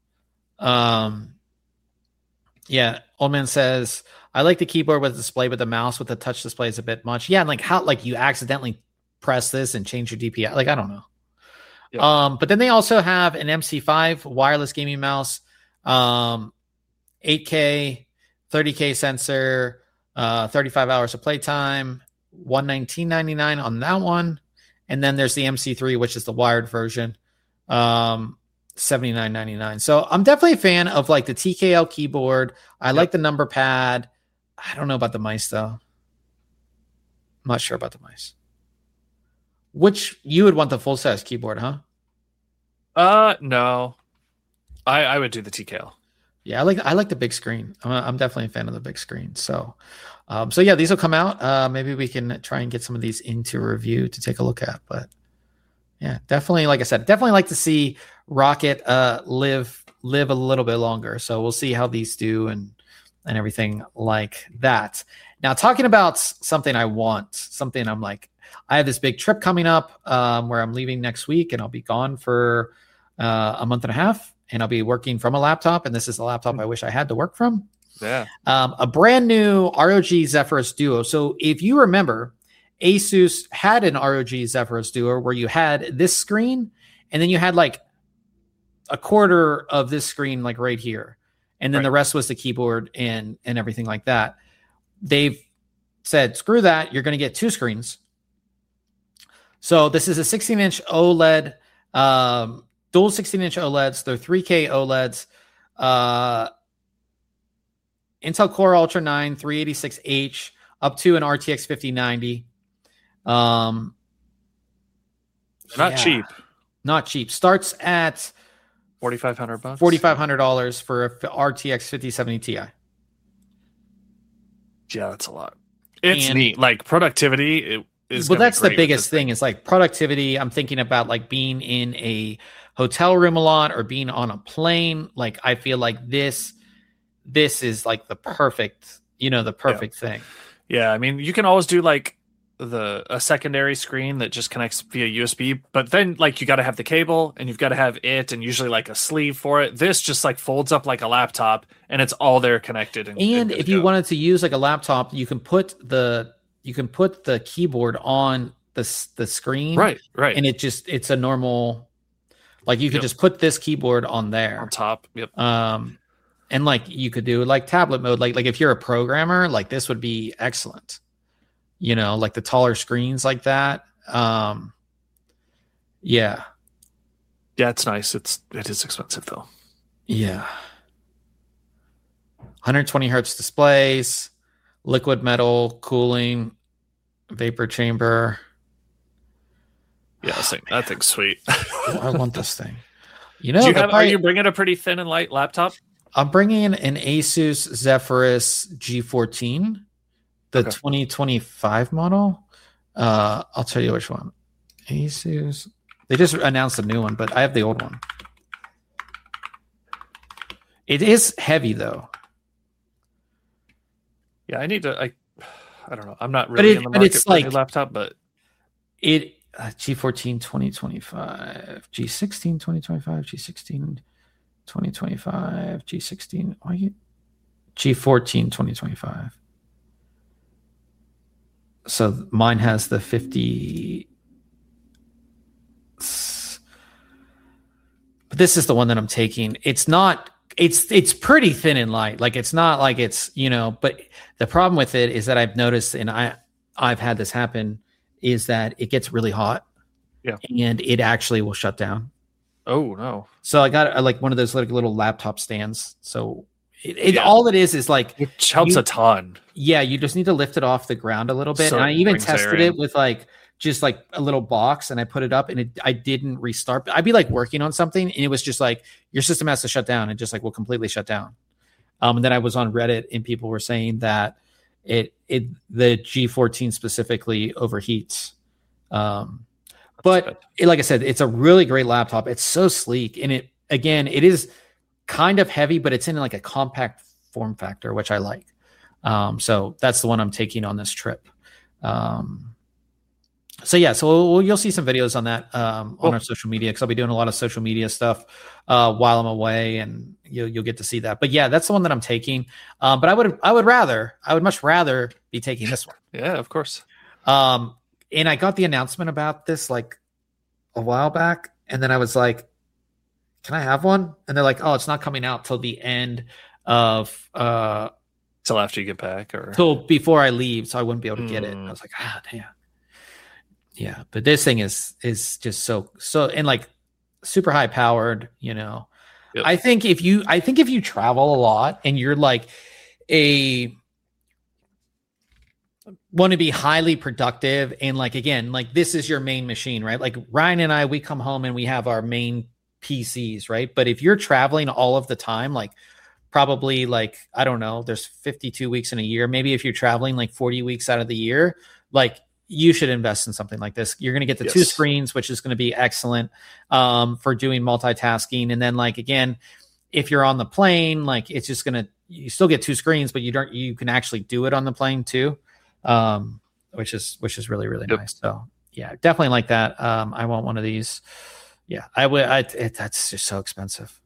Yeah, Old Man says, I like the keyboard with display, but the mouse with the touch display is a bit much. Yeah, and like how like you accidentally press this and change your DPI. Like, I don't know. Yeah. But then they also have an MC5 wireless gaming mouse, 8K, 30K sensor, 35 hours of playtime, $119.99 on that one. And then there's the MC3, which is the wired version, $79.99. So I'm definitely a fan of like the TKL keyboard. I like the number pad. I don't know about the mice though. I'm not sure about the mice. Which you would want the full size keyboard, huh? No. I would do the TKL. Yeah, I like the big screen. I'm definitely a fan of the big screen. So yeah, these will come out. Maybe we can try and get some of these into review to take a look at. But yeah, definitely, like I said, definitely like to see Rocket live a little bit longer. So we'll see how these do and everything like that. Now, talking about something I want, something I'm like, I have this big trip coming up where I'm leaving next week, and I'll be gone for a month and a half, and I'll be working from a laptop. And this is the laptop I wish I had to work from. Yeah. A brand new ROG Zephyrus Duo. So if you remember, Asus had an ROG Zephyrus Duo where you had this screen, and then you had like a quarter of this screen, like right here. And then the rest was the keyboard and everything like that. They've said, screw that. You're going to get two screens. So this is a 16-inch OLED, dual 16-inch OLEDs. They're 3K OLEDs. Intel Core Ultra 9, 386H, up to an RTX 5090. Not cheap. Not cheap. Starts at $4,500. $4,500 for a RTX 5070 Ti. Yeah, that's a lot. It's neat. Like productivity is. Well, that's the biggest thing. Is like productivity. I'm thinking about like being in a hotel room a lot or being on a plane. Like I feel like this is like the perfect thing. Yeah, I mean, you can always do like a secondary screen that just connects via USB, but then like you got to have the cable and you've got to have it and usually like a sleeve for it. This just like folds up like a laptop and it's all there connected. And if you wanted to use like a laptop, you can put the keyboard on the screen. Right. And it's a normal, like you could just put this keyboard on there on top. Yep. And like you could do like tablet mode, like if you're a programmer, like this would be excellent. You know, like the taller screens like that. Yeah. Yeah, it's nice. It is expensive though. Yeah. 120 hertz displays, liquid metal vapor chamber. Yeah, that thing's sweet. I want this thing. You know, are you bringing a pretty thin and light laptop? I'm bringing in an Asus Zephyrus G14. The 2025 model. I'll tell you which one. Asus. They just announced a new one, but I have the old one. It is heavy though. Yeah, I need to. I don't know. I'm not really in the market for a new laptop, but G14 2025, G16 2025, G16 2025, G16. G14 2025. So mine has the 50. But this is the one that I'm taking. It's not, it's pretty thin and light. Like it's not like it's, but the problem with it is that I've noticed, and I've had this happen, is that it gets really hot. Yeah. And it actually will shut down. Oh no. So I got like one of those little laptop stands. So all it is like, which helps a ton. Yeah. You just need to lift it off the ground a little bit. So and I even tested it with like, just like a little box, and I put it up, and I didn't restart. I'd be like working on something, and it was just like, your system has to shut down, and just like will completely shut down. And then I was on Reddit, and people were saying that the G14 specifically overheats. But like I said, it's a really great laptop. It's so sleek, and it is kind of heavy, but it's in like a compact form factor, which I like. So that's the one I'm taking on this trip. So you'll see some videos on that on our social media, because I'll be doing a lot of social media stuff while I'm away, and you'll get to see that. But yeah, that's the one that I'm taking. But I would much rather be taking this one. Yeah, of course. And I got the announcement about this like a while back, and then I was like, "Can I have one?" And they're like, "Oh, it's not coming out till the end of till after you get back, or till before I leave, so I wouldn't be able to get it." And I was like, damn. Yeah, but this thing is just so and like super high powered, Yep. I think if you travel a lot and you're like want to be highly productive, and like again, like this is your main machine, right? Like Ryan and I, we come home and we have our main PCs, right? But if you're traveling all of the time, like probably like, I don't know, there's 52 weeks in a year. Maybe if you're traveling like 40 weeks out of the year, like you should invest in something like this. You're going to get the two screens, which is going to be excellent for doing multitasking. And then like, again, if you're on the plane, like it's just you still get two screens, but you can actually do it on the plane too. Which is really, really nice. So yeah, definitely like that. I want one of these. Yeah, I would. That's just so expensive.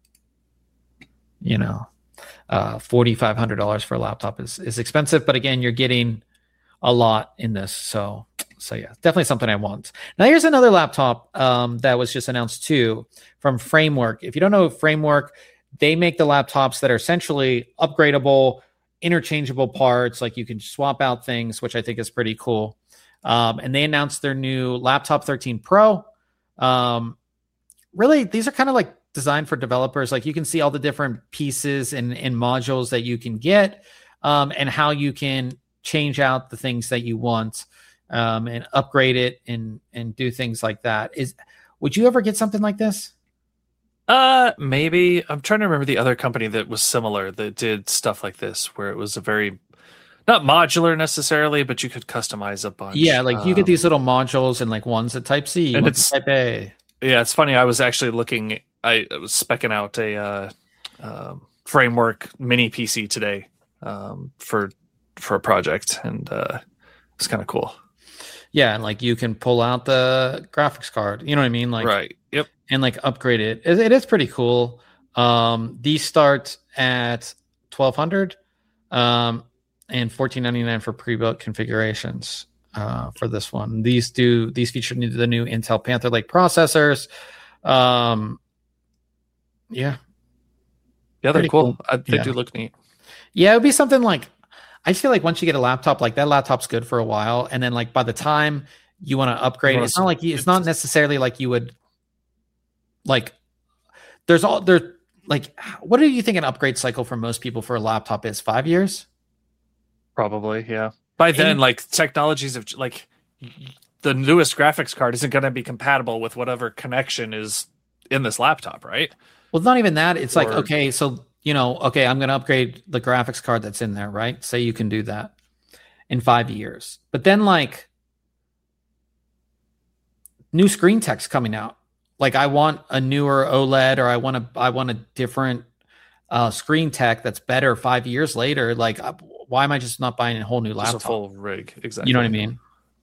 $4,500 for a laptop is expensive, but again, you're getting a lot in this. So yeah, definitely something I want. Now here's another laptop that was just announced too from Framework. If you don't know Framework, they make the laptops that are essentially upgradable, interchangeable parts. Like you can swap out things, which I think is pretty cool. And they announced their new Laptop 13 Pro. Really, these are kind of like designed for developers. Like you can see all the different pieces and modules that you can get, and how you can change out the things that you want, and upgrade it and do things like that. Would you ever get something like this? Maybe. I'm trying to remember the other company that was similar that did stuff like this, where it was a very not modular necessarily, but you could customize a bunch. Yeah, like you get these little modules, and like one's a Type C, and it's Type A. Yeah, it's funny. I was actually looking. I was specking out a Framework mini PC today for a project, and it's kind of cool. Yeah, and like you can pull out the graphics card. You know what I mean? Like right. Yep. And like upgrade it. It is pretty cool. These start at $1,200, and $1,499 for pre-built configurations for this one. These feature the new Intel Panther Lake processors. Yeah, they're cool. They do look neat. Yeah, it would be something like, I feel like once you get a laptop, like that laptop's good for a while, and then like by the time you want to upgrade, it's not necessarily like you would like. What do you think an upgrade cycle for most people for a laptop is? 5 years? Probably, yeah. By then, like technologies of like the newest graphics card isn't going to be compatible with whatever connection is in this laptop, right? Well, not even that. It's like, okay, so I'm going to upgrade the graphics card that's in there, right? Say you can do that in 5 years. But then like new screen tech's coming out. Like I want a newer OLED, or I want a different screen tech that's better 5 years later. Like why am I just not buying a whole new laptop? Just a full rig. Exactly. You know what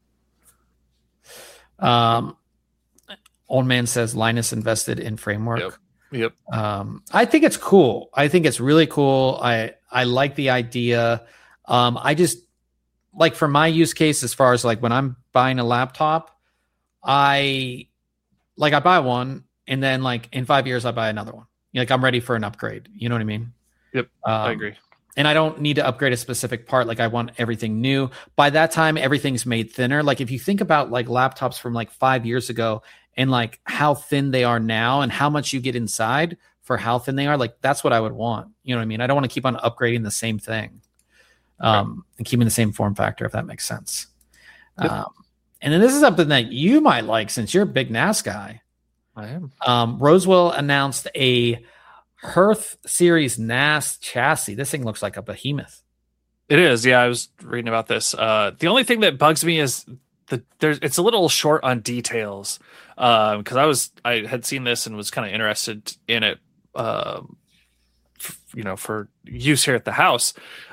I mean? Old man says Linus invested in Framework. Yep. I think it's cool. I think it's really cool. I like the idea. I just like for my use case, as far as like when I'm buying a laptop, I buy one and then like in 5 years I buy another one. Like I'm ready for an upgrade. You know what I mean? Yep. I agree. And I don't need to upgrade a specific part. Like I want everything new. By that time, everything's made thinner. Like if you think about like laptops from like 5 years ago and like how thin they are now and how much you get inside for how thin they are, like that's what I would want. You know what I mean? I don't want to keep on upgrading the same thing and keeping the same form factor, if that makes sense. Yep. And then this is something that you might like since you're a big NAS guy. I am. Rosewell announced a Hearth Series NAS chassis. This thing looks like a behemoth. It is. Yeah, I was reading about this. The only thing that bugs me is it's a little short on details because I had seen this and was kind of interested in it, for use here at the house.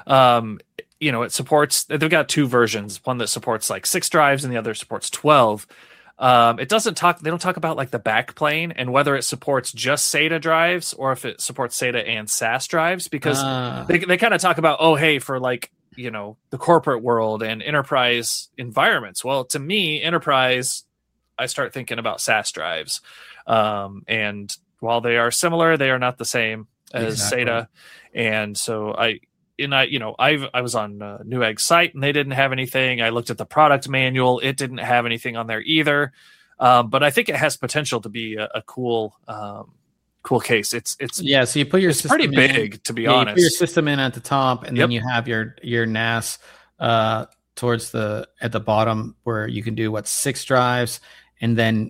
It supports. They've got two versions. One that supports like 6 drives, and the other supports 12. They don't talk about like the backplane and whether it supports just SATA drives or if it supports SATA and SAS drives, because they kind of talk about, for like, the corporate world and enterprise environments. Well, to me, enterprise, I start thinking about SAS drives. And while they are similar, they are not the same as SATA. And so I was on Newegg's site and they didn't have anything. I looked at the product manual. It didn't have anything on there either. But I think it has potential to be a cool case. It's so you put your system pretty big, to be honest. You put your system in at the top and then you have your NAS at the bottom where you can do 6 drives and then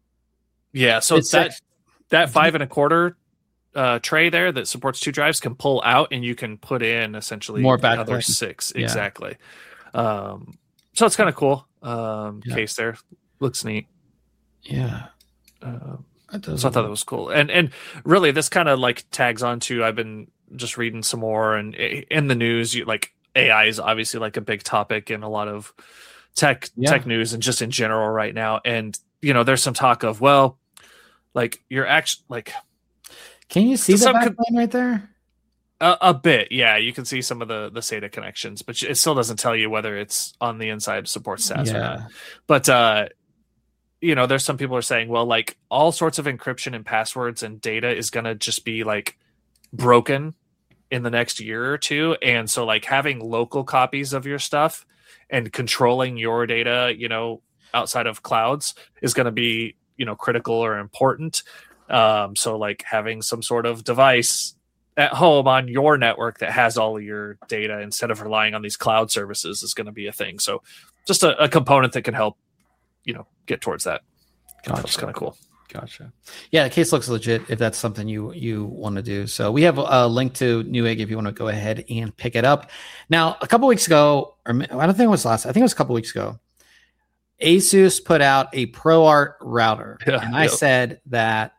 so that 5 1/4 tray there that supports 2 drives can pull out and you can put in essentially more another 6. Exactly. So it's kind of cool. Case there looks neat. Yeah. So I thought that was cool. And really this kind of like tags on to, I've been just reading some more and in the news, like AI is obviously like a big topic in a lot of tech news and just in general right now. And, there's some talk of, like you're actually like, can you see the backplane right there? A bit, yeah. You can see some of the SATA connections, but it still doesn't tell you whether it's on the inside supports SAS or not. But there's some people are saying, like all sorts of encryption and passwords and data is going to just be like broken in the next year or two, and so like having local copies of your stuff and controlling your data, outside of clouds is going to be critical or important. So like having some sort of device at home on your network that has all of your data instead of relying on these cloud services is going to be a thing. So just a component that can help, get towards that. Gotcha. That's kind of cool. Gotcha. Yeah, the case looks legit if that's something you want to do. So we have a link to Newegg if you want to go ahead and pick it up. Now, a couple weeks ago, or I don't think it was I think it was a couple weeks ago, Asus put out a ProArt router. And I said that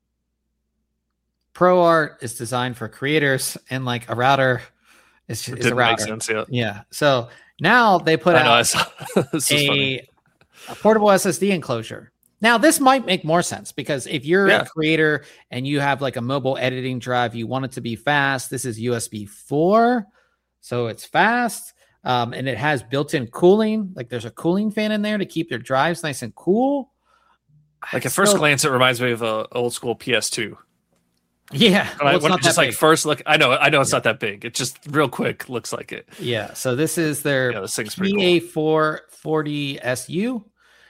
ProArt is designed for creators and like a router is a router. Make sense, yeah. So now they put out a portable SSD enclosure. Now this might make more sense because if you're a creator and you have like a mobile editing drive, you want it to be fast. This is USB 4, so it's fast. And it has built-in cooling. Like there's a cooling fan in there to keep your drives nice and cool. Like at first glance, it reminds me of an old school PS2. Yeah, just like first look, I know it's not that big. It just real quick looks like it. Yeah, so this is their PA440 SU.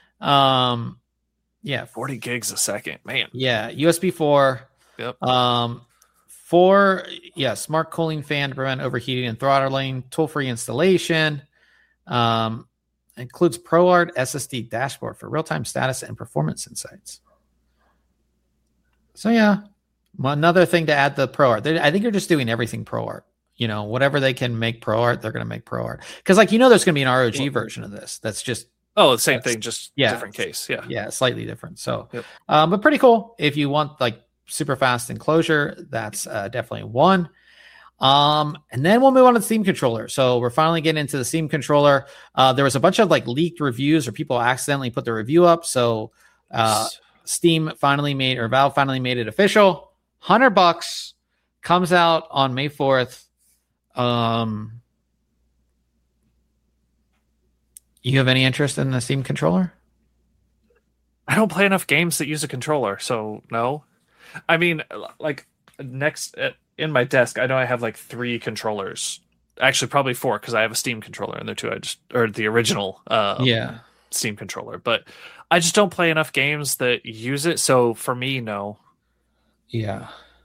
40 gigs a second, man. Yeah, USB 4. Yep. 4, smart cooling fan to prevent overheating and throttling. Tool-free installation. Includes ProArt SSD dashboard for real-time status and performance insights. So another thing to add the ProArt. I think you're just doing everything ProArt. Whatever they can make ProArt, they're going to make ProArt. Because there's going to be an ROG version of this. That's just the same thing, just different case. Yeah, slightly different. So, but pretty cool. If you want like super fast enclosure, that's definitely one. And then we'll move on to the Steam controller. So we're finally getting into the Steam controller. There was a bunch of like leaked reviews or people accidentally put the review up. So Valve finally made it official. $100 comes out on May 4th. You have any interest in the Steam controller? I don't play enough games that use a controller, so no. I mean, like in my desk, I know I have like 3 controllers. Actually, probably 4 because I have a Steam controller in there too. Or the original Steam controller, but I just don't play enough games that use it. So for me, no. Yeah.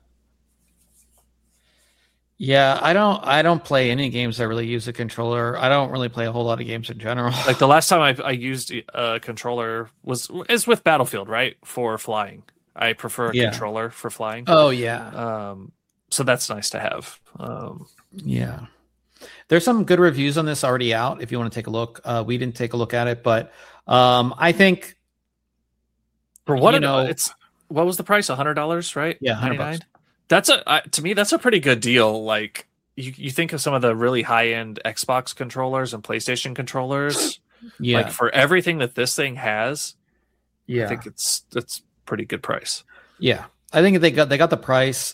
Yeah, I don't play any games that really use a controller. I don't really play a whole lot of games in general. Like the last time I used a controller is with Battlefield, right? For flying. I prefer a controller for flying. Oh yeah. So that's nice to have. Yeah. There's some good reviews on this already out if you want to take a look. We didn't take a look at it, but I think for what what was the price? $100, right? Yeah, $100. That's to me that's a pretty good deal. Like you think of some of the really high end Xbox controllers and PlayStation controllers. Yeah. Like for everything that this thing has, yeah, I think it's pretty good price. Yeah, I think they got the price.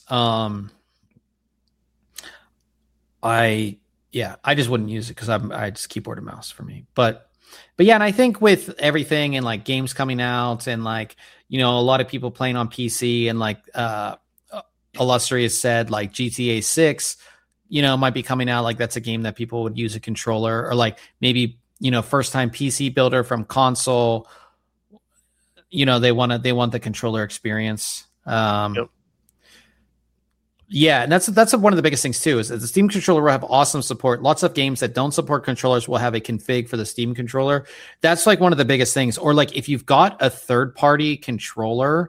I just wouldn't use it because I just keyboard and mouse for me. But yeah, and I think with everything and like games coming out and like, you know, a lot of people playing on PC and like Illustrious said like GTA 6, you know, might be coming out. Like that's a game that people would use a controller, or like maybe, you know, first time PC builder from console, you know, they want the controller experience. Yep. Yeah, and that's one of the biggest things too, is that the Steam controller will have awesome support. Lots of games that don't support controllers will have a config for the Steam controller. That's like one of the biggest things. Or like if you've got a third-party controller,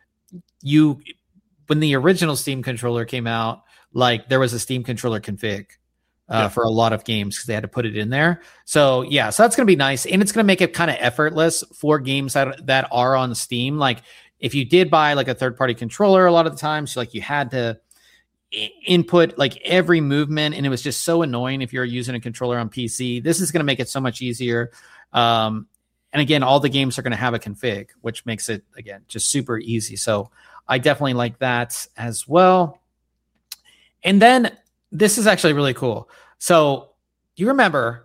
when the original Steam controller came out, like there was a Steam controller config for a lot of games because they had to put it in there. So yeah, so that's going to be nice. And it's going to make it kind of effortless for games that are on Steam. Like if you did buy like a third-party controller, a lot of the times, like you had to input like every movement, and it was just so annoying if you're using a controller on PC. This is going to make it so much easier. And again, all the games are going to have a config, which makes it, again, just super easy. So I definitely like that as well. And then this is actually really cool. So you remember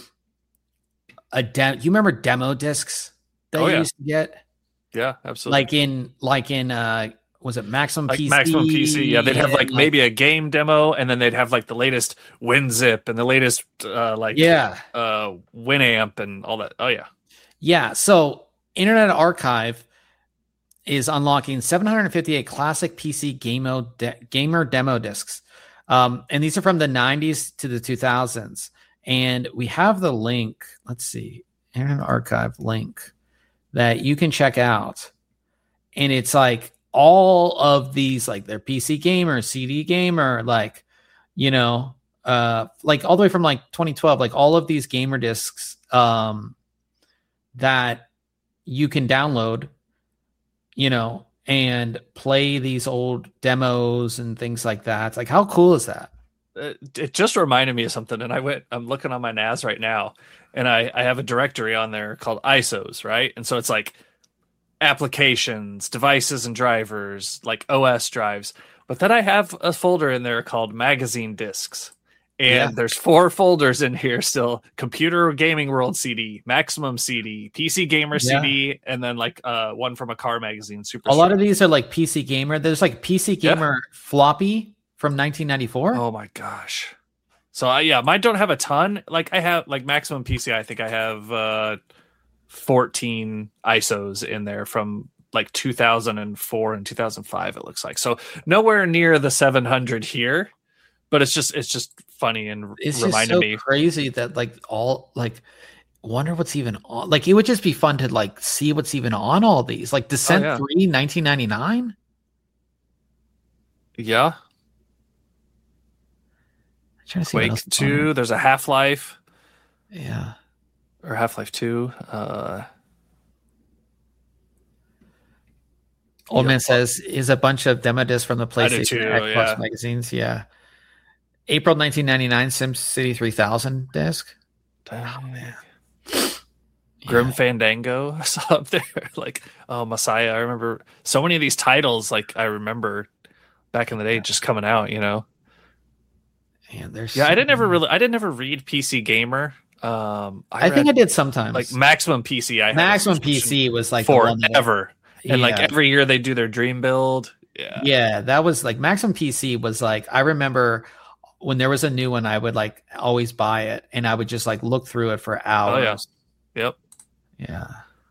you remember demo discs that you used to get? Yeah, absolutely. Like in was it Maximum PC? Maximum PC, yeah. They'd have like maybe a game demo, and then they'd have like the latest WinZip and the latest Winamp and all that. Oh yeah. Yeah. So Internet Archive is unlocking 758 classic PC gamer demo discs. And these are from the 90s to the 2000s. And we have the link. Let's see. Internet Archive link that you can check out. And it's like all of these, like their PC Gamer, CD Gamer, like, you know, like all the way from like 2012, like all of these gamer discs that you can download, you know, and play these old demos and things like that. Like, how cool is that? It just reminded me of something, and I'm looking on my NAS right now, and I have a directory on there called ISOs, right? And so it's like applications, devices and drivers, like OS drives. But then I have a folder in there called magazine discs. And there's 4 folders in here still: Computer Gaming World CD, Maximum CD, PC Gamer CD, and then like one from a car magazine. Super. A lot of these are like PC Gamer. There's like PC Gamer floppy from 1994. Oh my gosh. So mine don't have a ton. Like I have like Maximum PC. I think I have 14 ISOs in there from like 2004 and 2005. It looks like, so nowhere near the 700 here. But it's just funny and it's reminded me crazy that like all like wonder what's even on. Like it would just be fun to like see what's even on all these. Like Descent 3, 1999. Yeah. I'm trying to see Quake 2. There's a Half-Life. Yeah. Or Half-Life 2. Old Man says is a bunch of demo discs from the PlayStation Xbox magazines. Yeah. April 1999 SimCity 3000 disc. Oh man. Grim Fandango I saw up there. Like, oh, Messiah. I remember so many of these titles, like I remember back in the day just coming out, you know. And there's I didn't ever read PC Gamer. I think I did sometimes. Like Maximum PC. Maximum PC was like forever. And like every year they do their dream build. Yeah, that was like Maximum PC was like, I remember when there was a new one, I would like always buy it and I would just like look through it for hours. Oh, yeah. Yep. Yeah.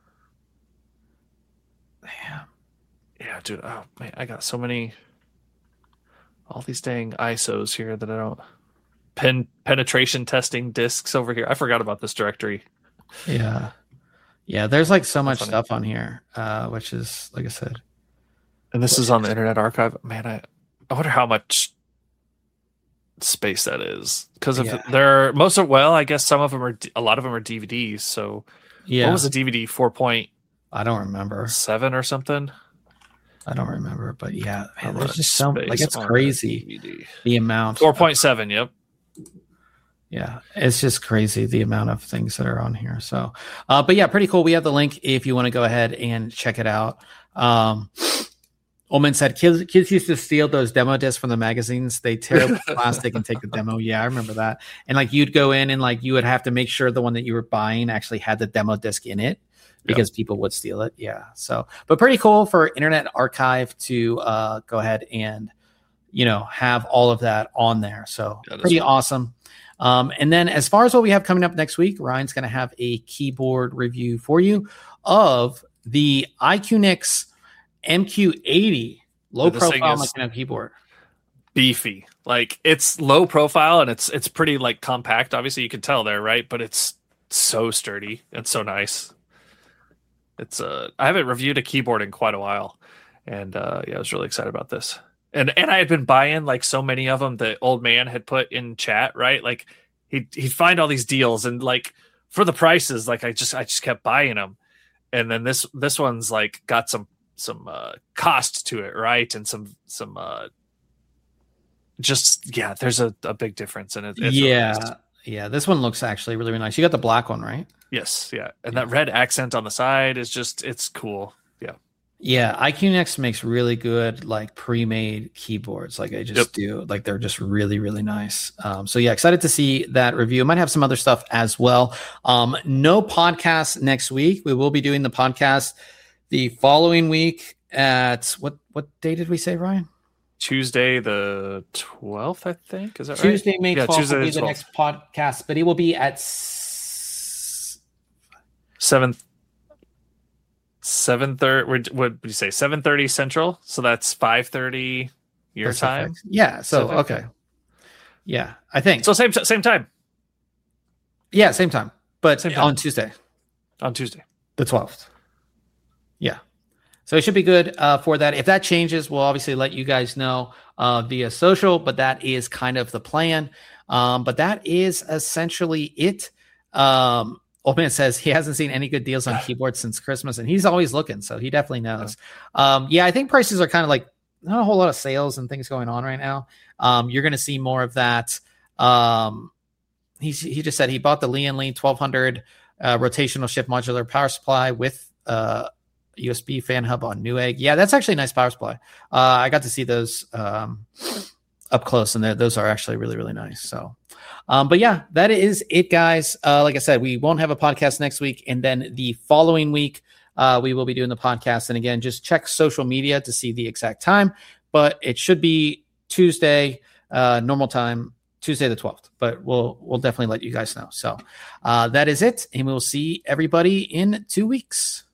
Damn. Yeah, dude. Oh man, I got so many, all these dang ISOs here that I don't. Penetration testing discs over here. I forgot about this directory. Yeah. Yeah, there's like so much stuff on here, which is, like I said. And this is on the Internet Archive. Man, I wonder how much space that is. Because if they're I guess some of them are, a lot of them are DVDs. So what was the DVD? 4.7 I don't remember. Or something? I don't remember, but yeah, man, there's just so like it's crazy the amount. 4.7, yep. Yeah, it's just crazy the amount of things that are on here. So, but yeah, pretty cool. We have the link if you want to go ahead and check it out. Ullman said kids used to steal those demo discs from the magazines. They tear up the plastic and take the demo. Yeah, I remember that. And like you'd go in and like you would have to make sure the one that you were buying actually had the demo disc in it because people would steal it. Yeah. So, but pretty cool for Internet Archive to go ahead and, have all of that on there. So pretty awesome. And then as far as what we have coming up next week, Ryan's going to have a keyboard review for you of the iQnix MQ80 low profile mechanical keyboard. Beefy. Like it's low profile and it's pretty like compact. Obviously you can tell there, right? But it's so sturdy. It's so nice. It's I haven't reviewed a keyboard in quite a while. And I was really excited about this. And I had been buying like so many of them that old man had put in chat, right? Like he'd find all these deals and like for the prices, like I just kept buying them. And then this one's like got some cost to it, right? And some there's a big difference in it. It's really nice. Yeah, this one looks actually really, really nice. You got the black one, right? Yes, yeah. And that red accent on the side is it's cool. Yeah, iQnix makes really good like pre-made keyboards. Like I just do. Like they're just really, really nice. So yeah, excited to see that review. Might have some other stuff as well. No podcast next week. We will be doing the podcast the following week at what day did we say, Ryan? Tuesday the 12th, I think. Is that Tuesday, right? May 12th Tuesday will be the next podcast, but it will be at 7:30. What would you say? 7:30 Central. So that's 5:30 your time. Yeah. So okay. Yeah, I think so. Same time. Yeah, same time, but same time. On Tuesday. On Tuesday, the 12th. Yeah. So it should be good for that. If that changes, we'll obviously let you guys know via social. But that is kind of the plan. But that is essentially it. Old Man says he hasn't seen any good deals on keyboards since Christmas, and he's always looking, so he definitely knows. I think prices are kind of like not a whole lot of sales and things going on right now. You're going to see more of that. He just said he bought the Lian Li 1200 rotational shift modular power supply with USB fan hub on Newegg. Yeah, that's actually a nice power supply. I got to see those up close, and those are actually really, really nice. So. But yeah, that is it, guys. Like I said, we won't have a podcast next week. And then the following week, we will be doing the podcast. And again, just check social media to see the exact time. But it should be Tuesday, normal time, Tuesday the 12th. But we'll definitely let you guys know. So that is it. And we'll see everybody in 2 weeks.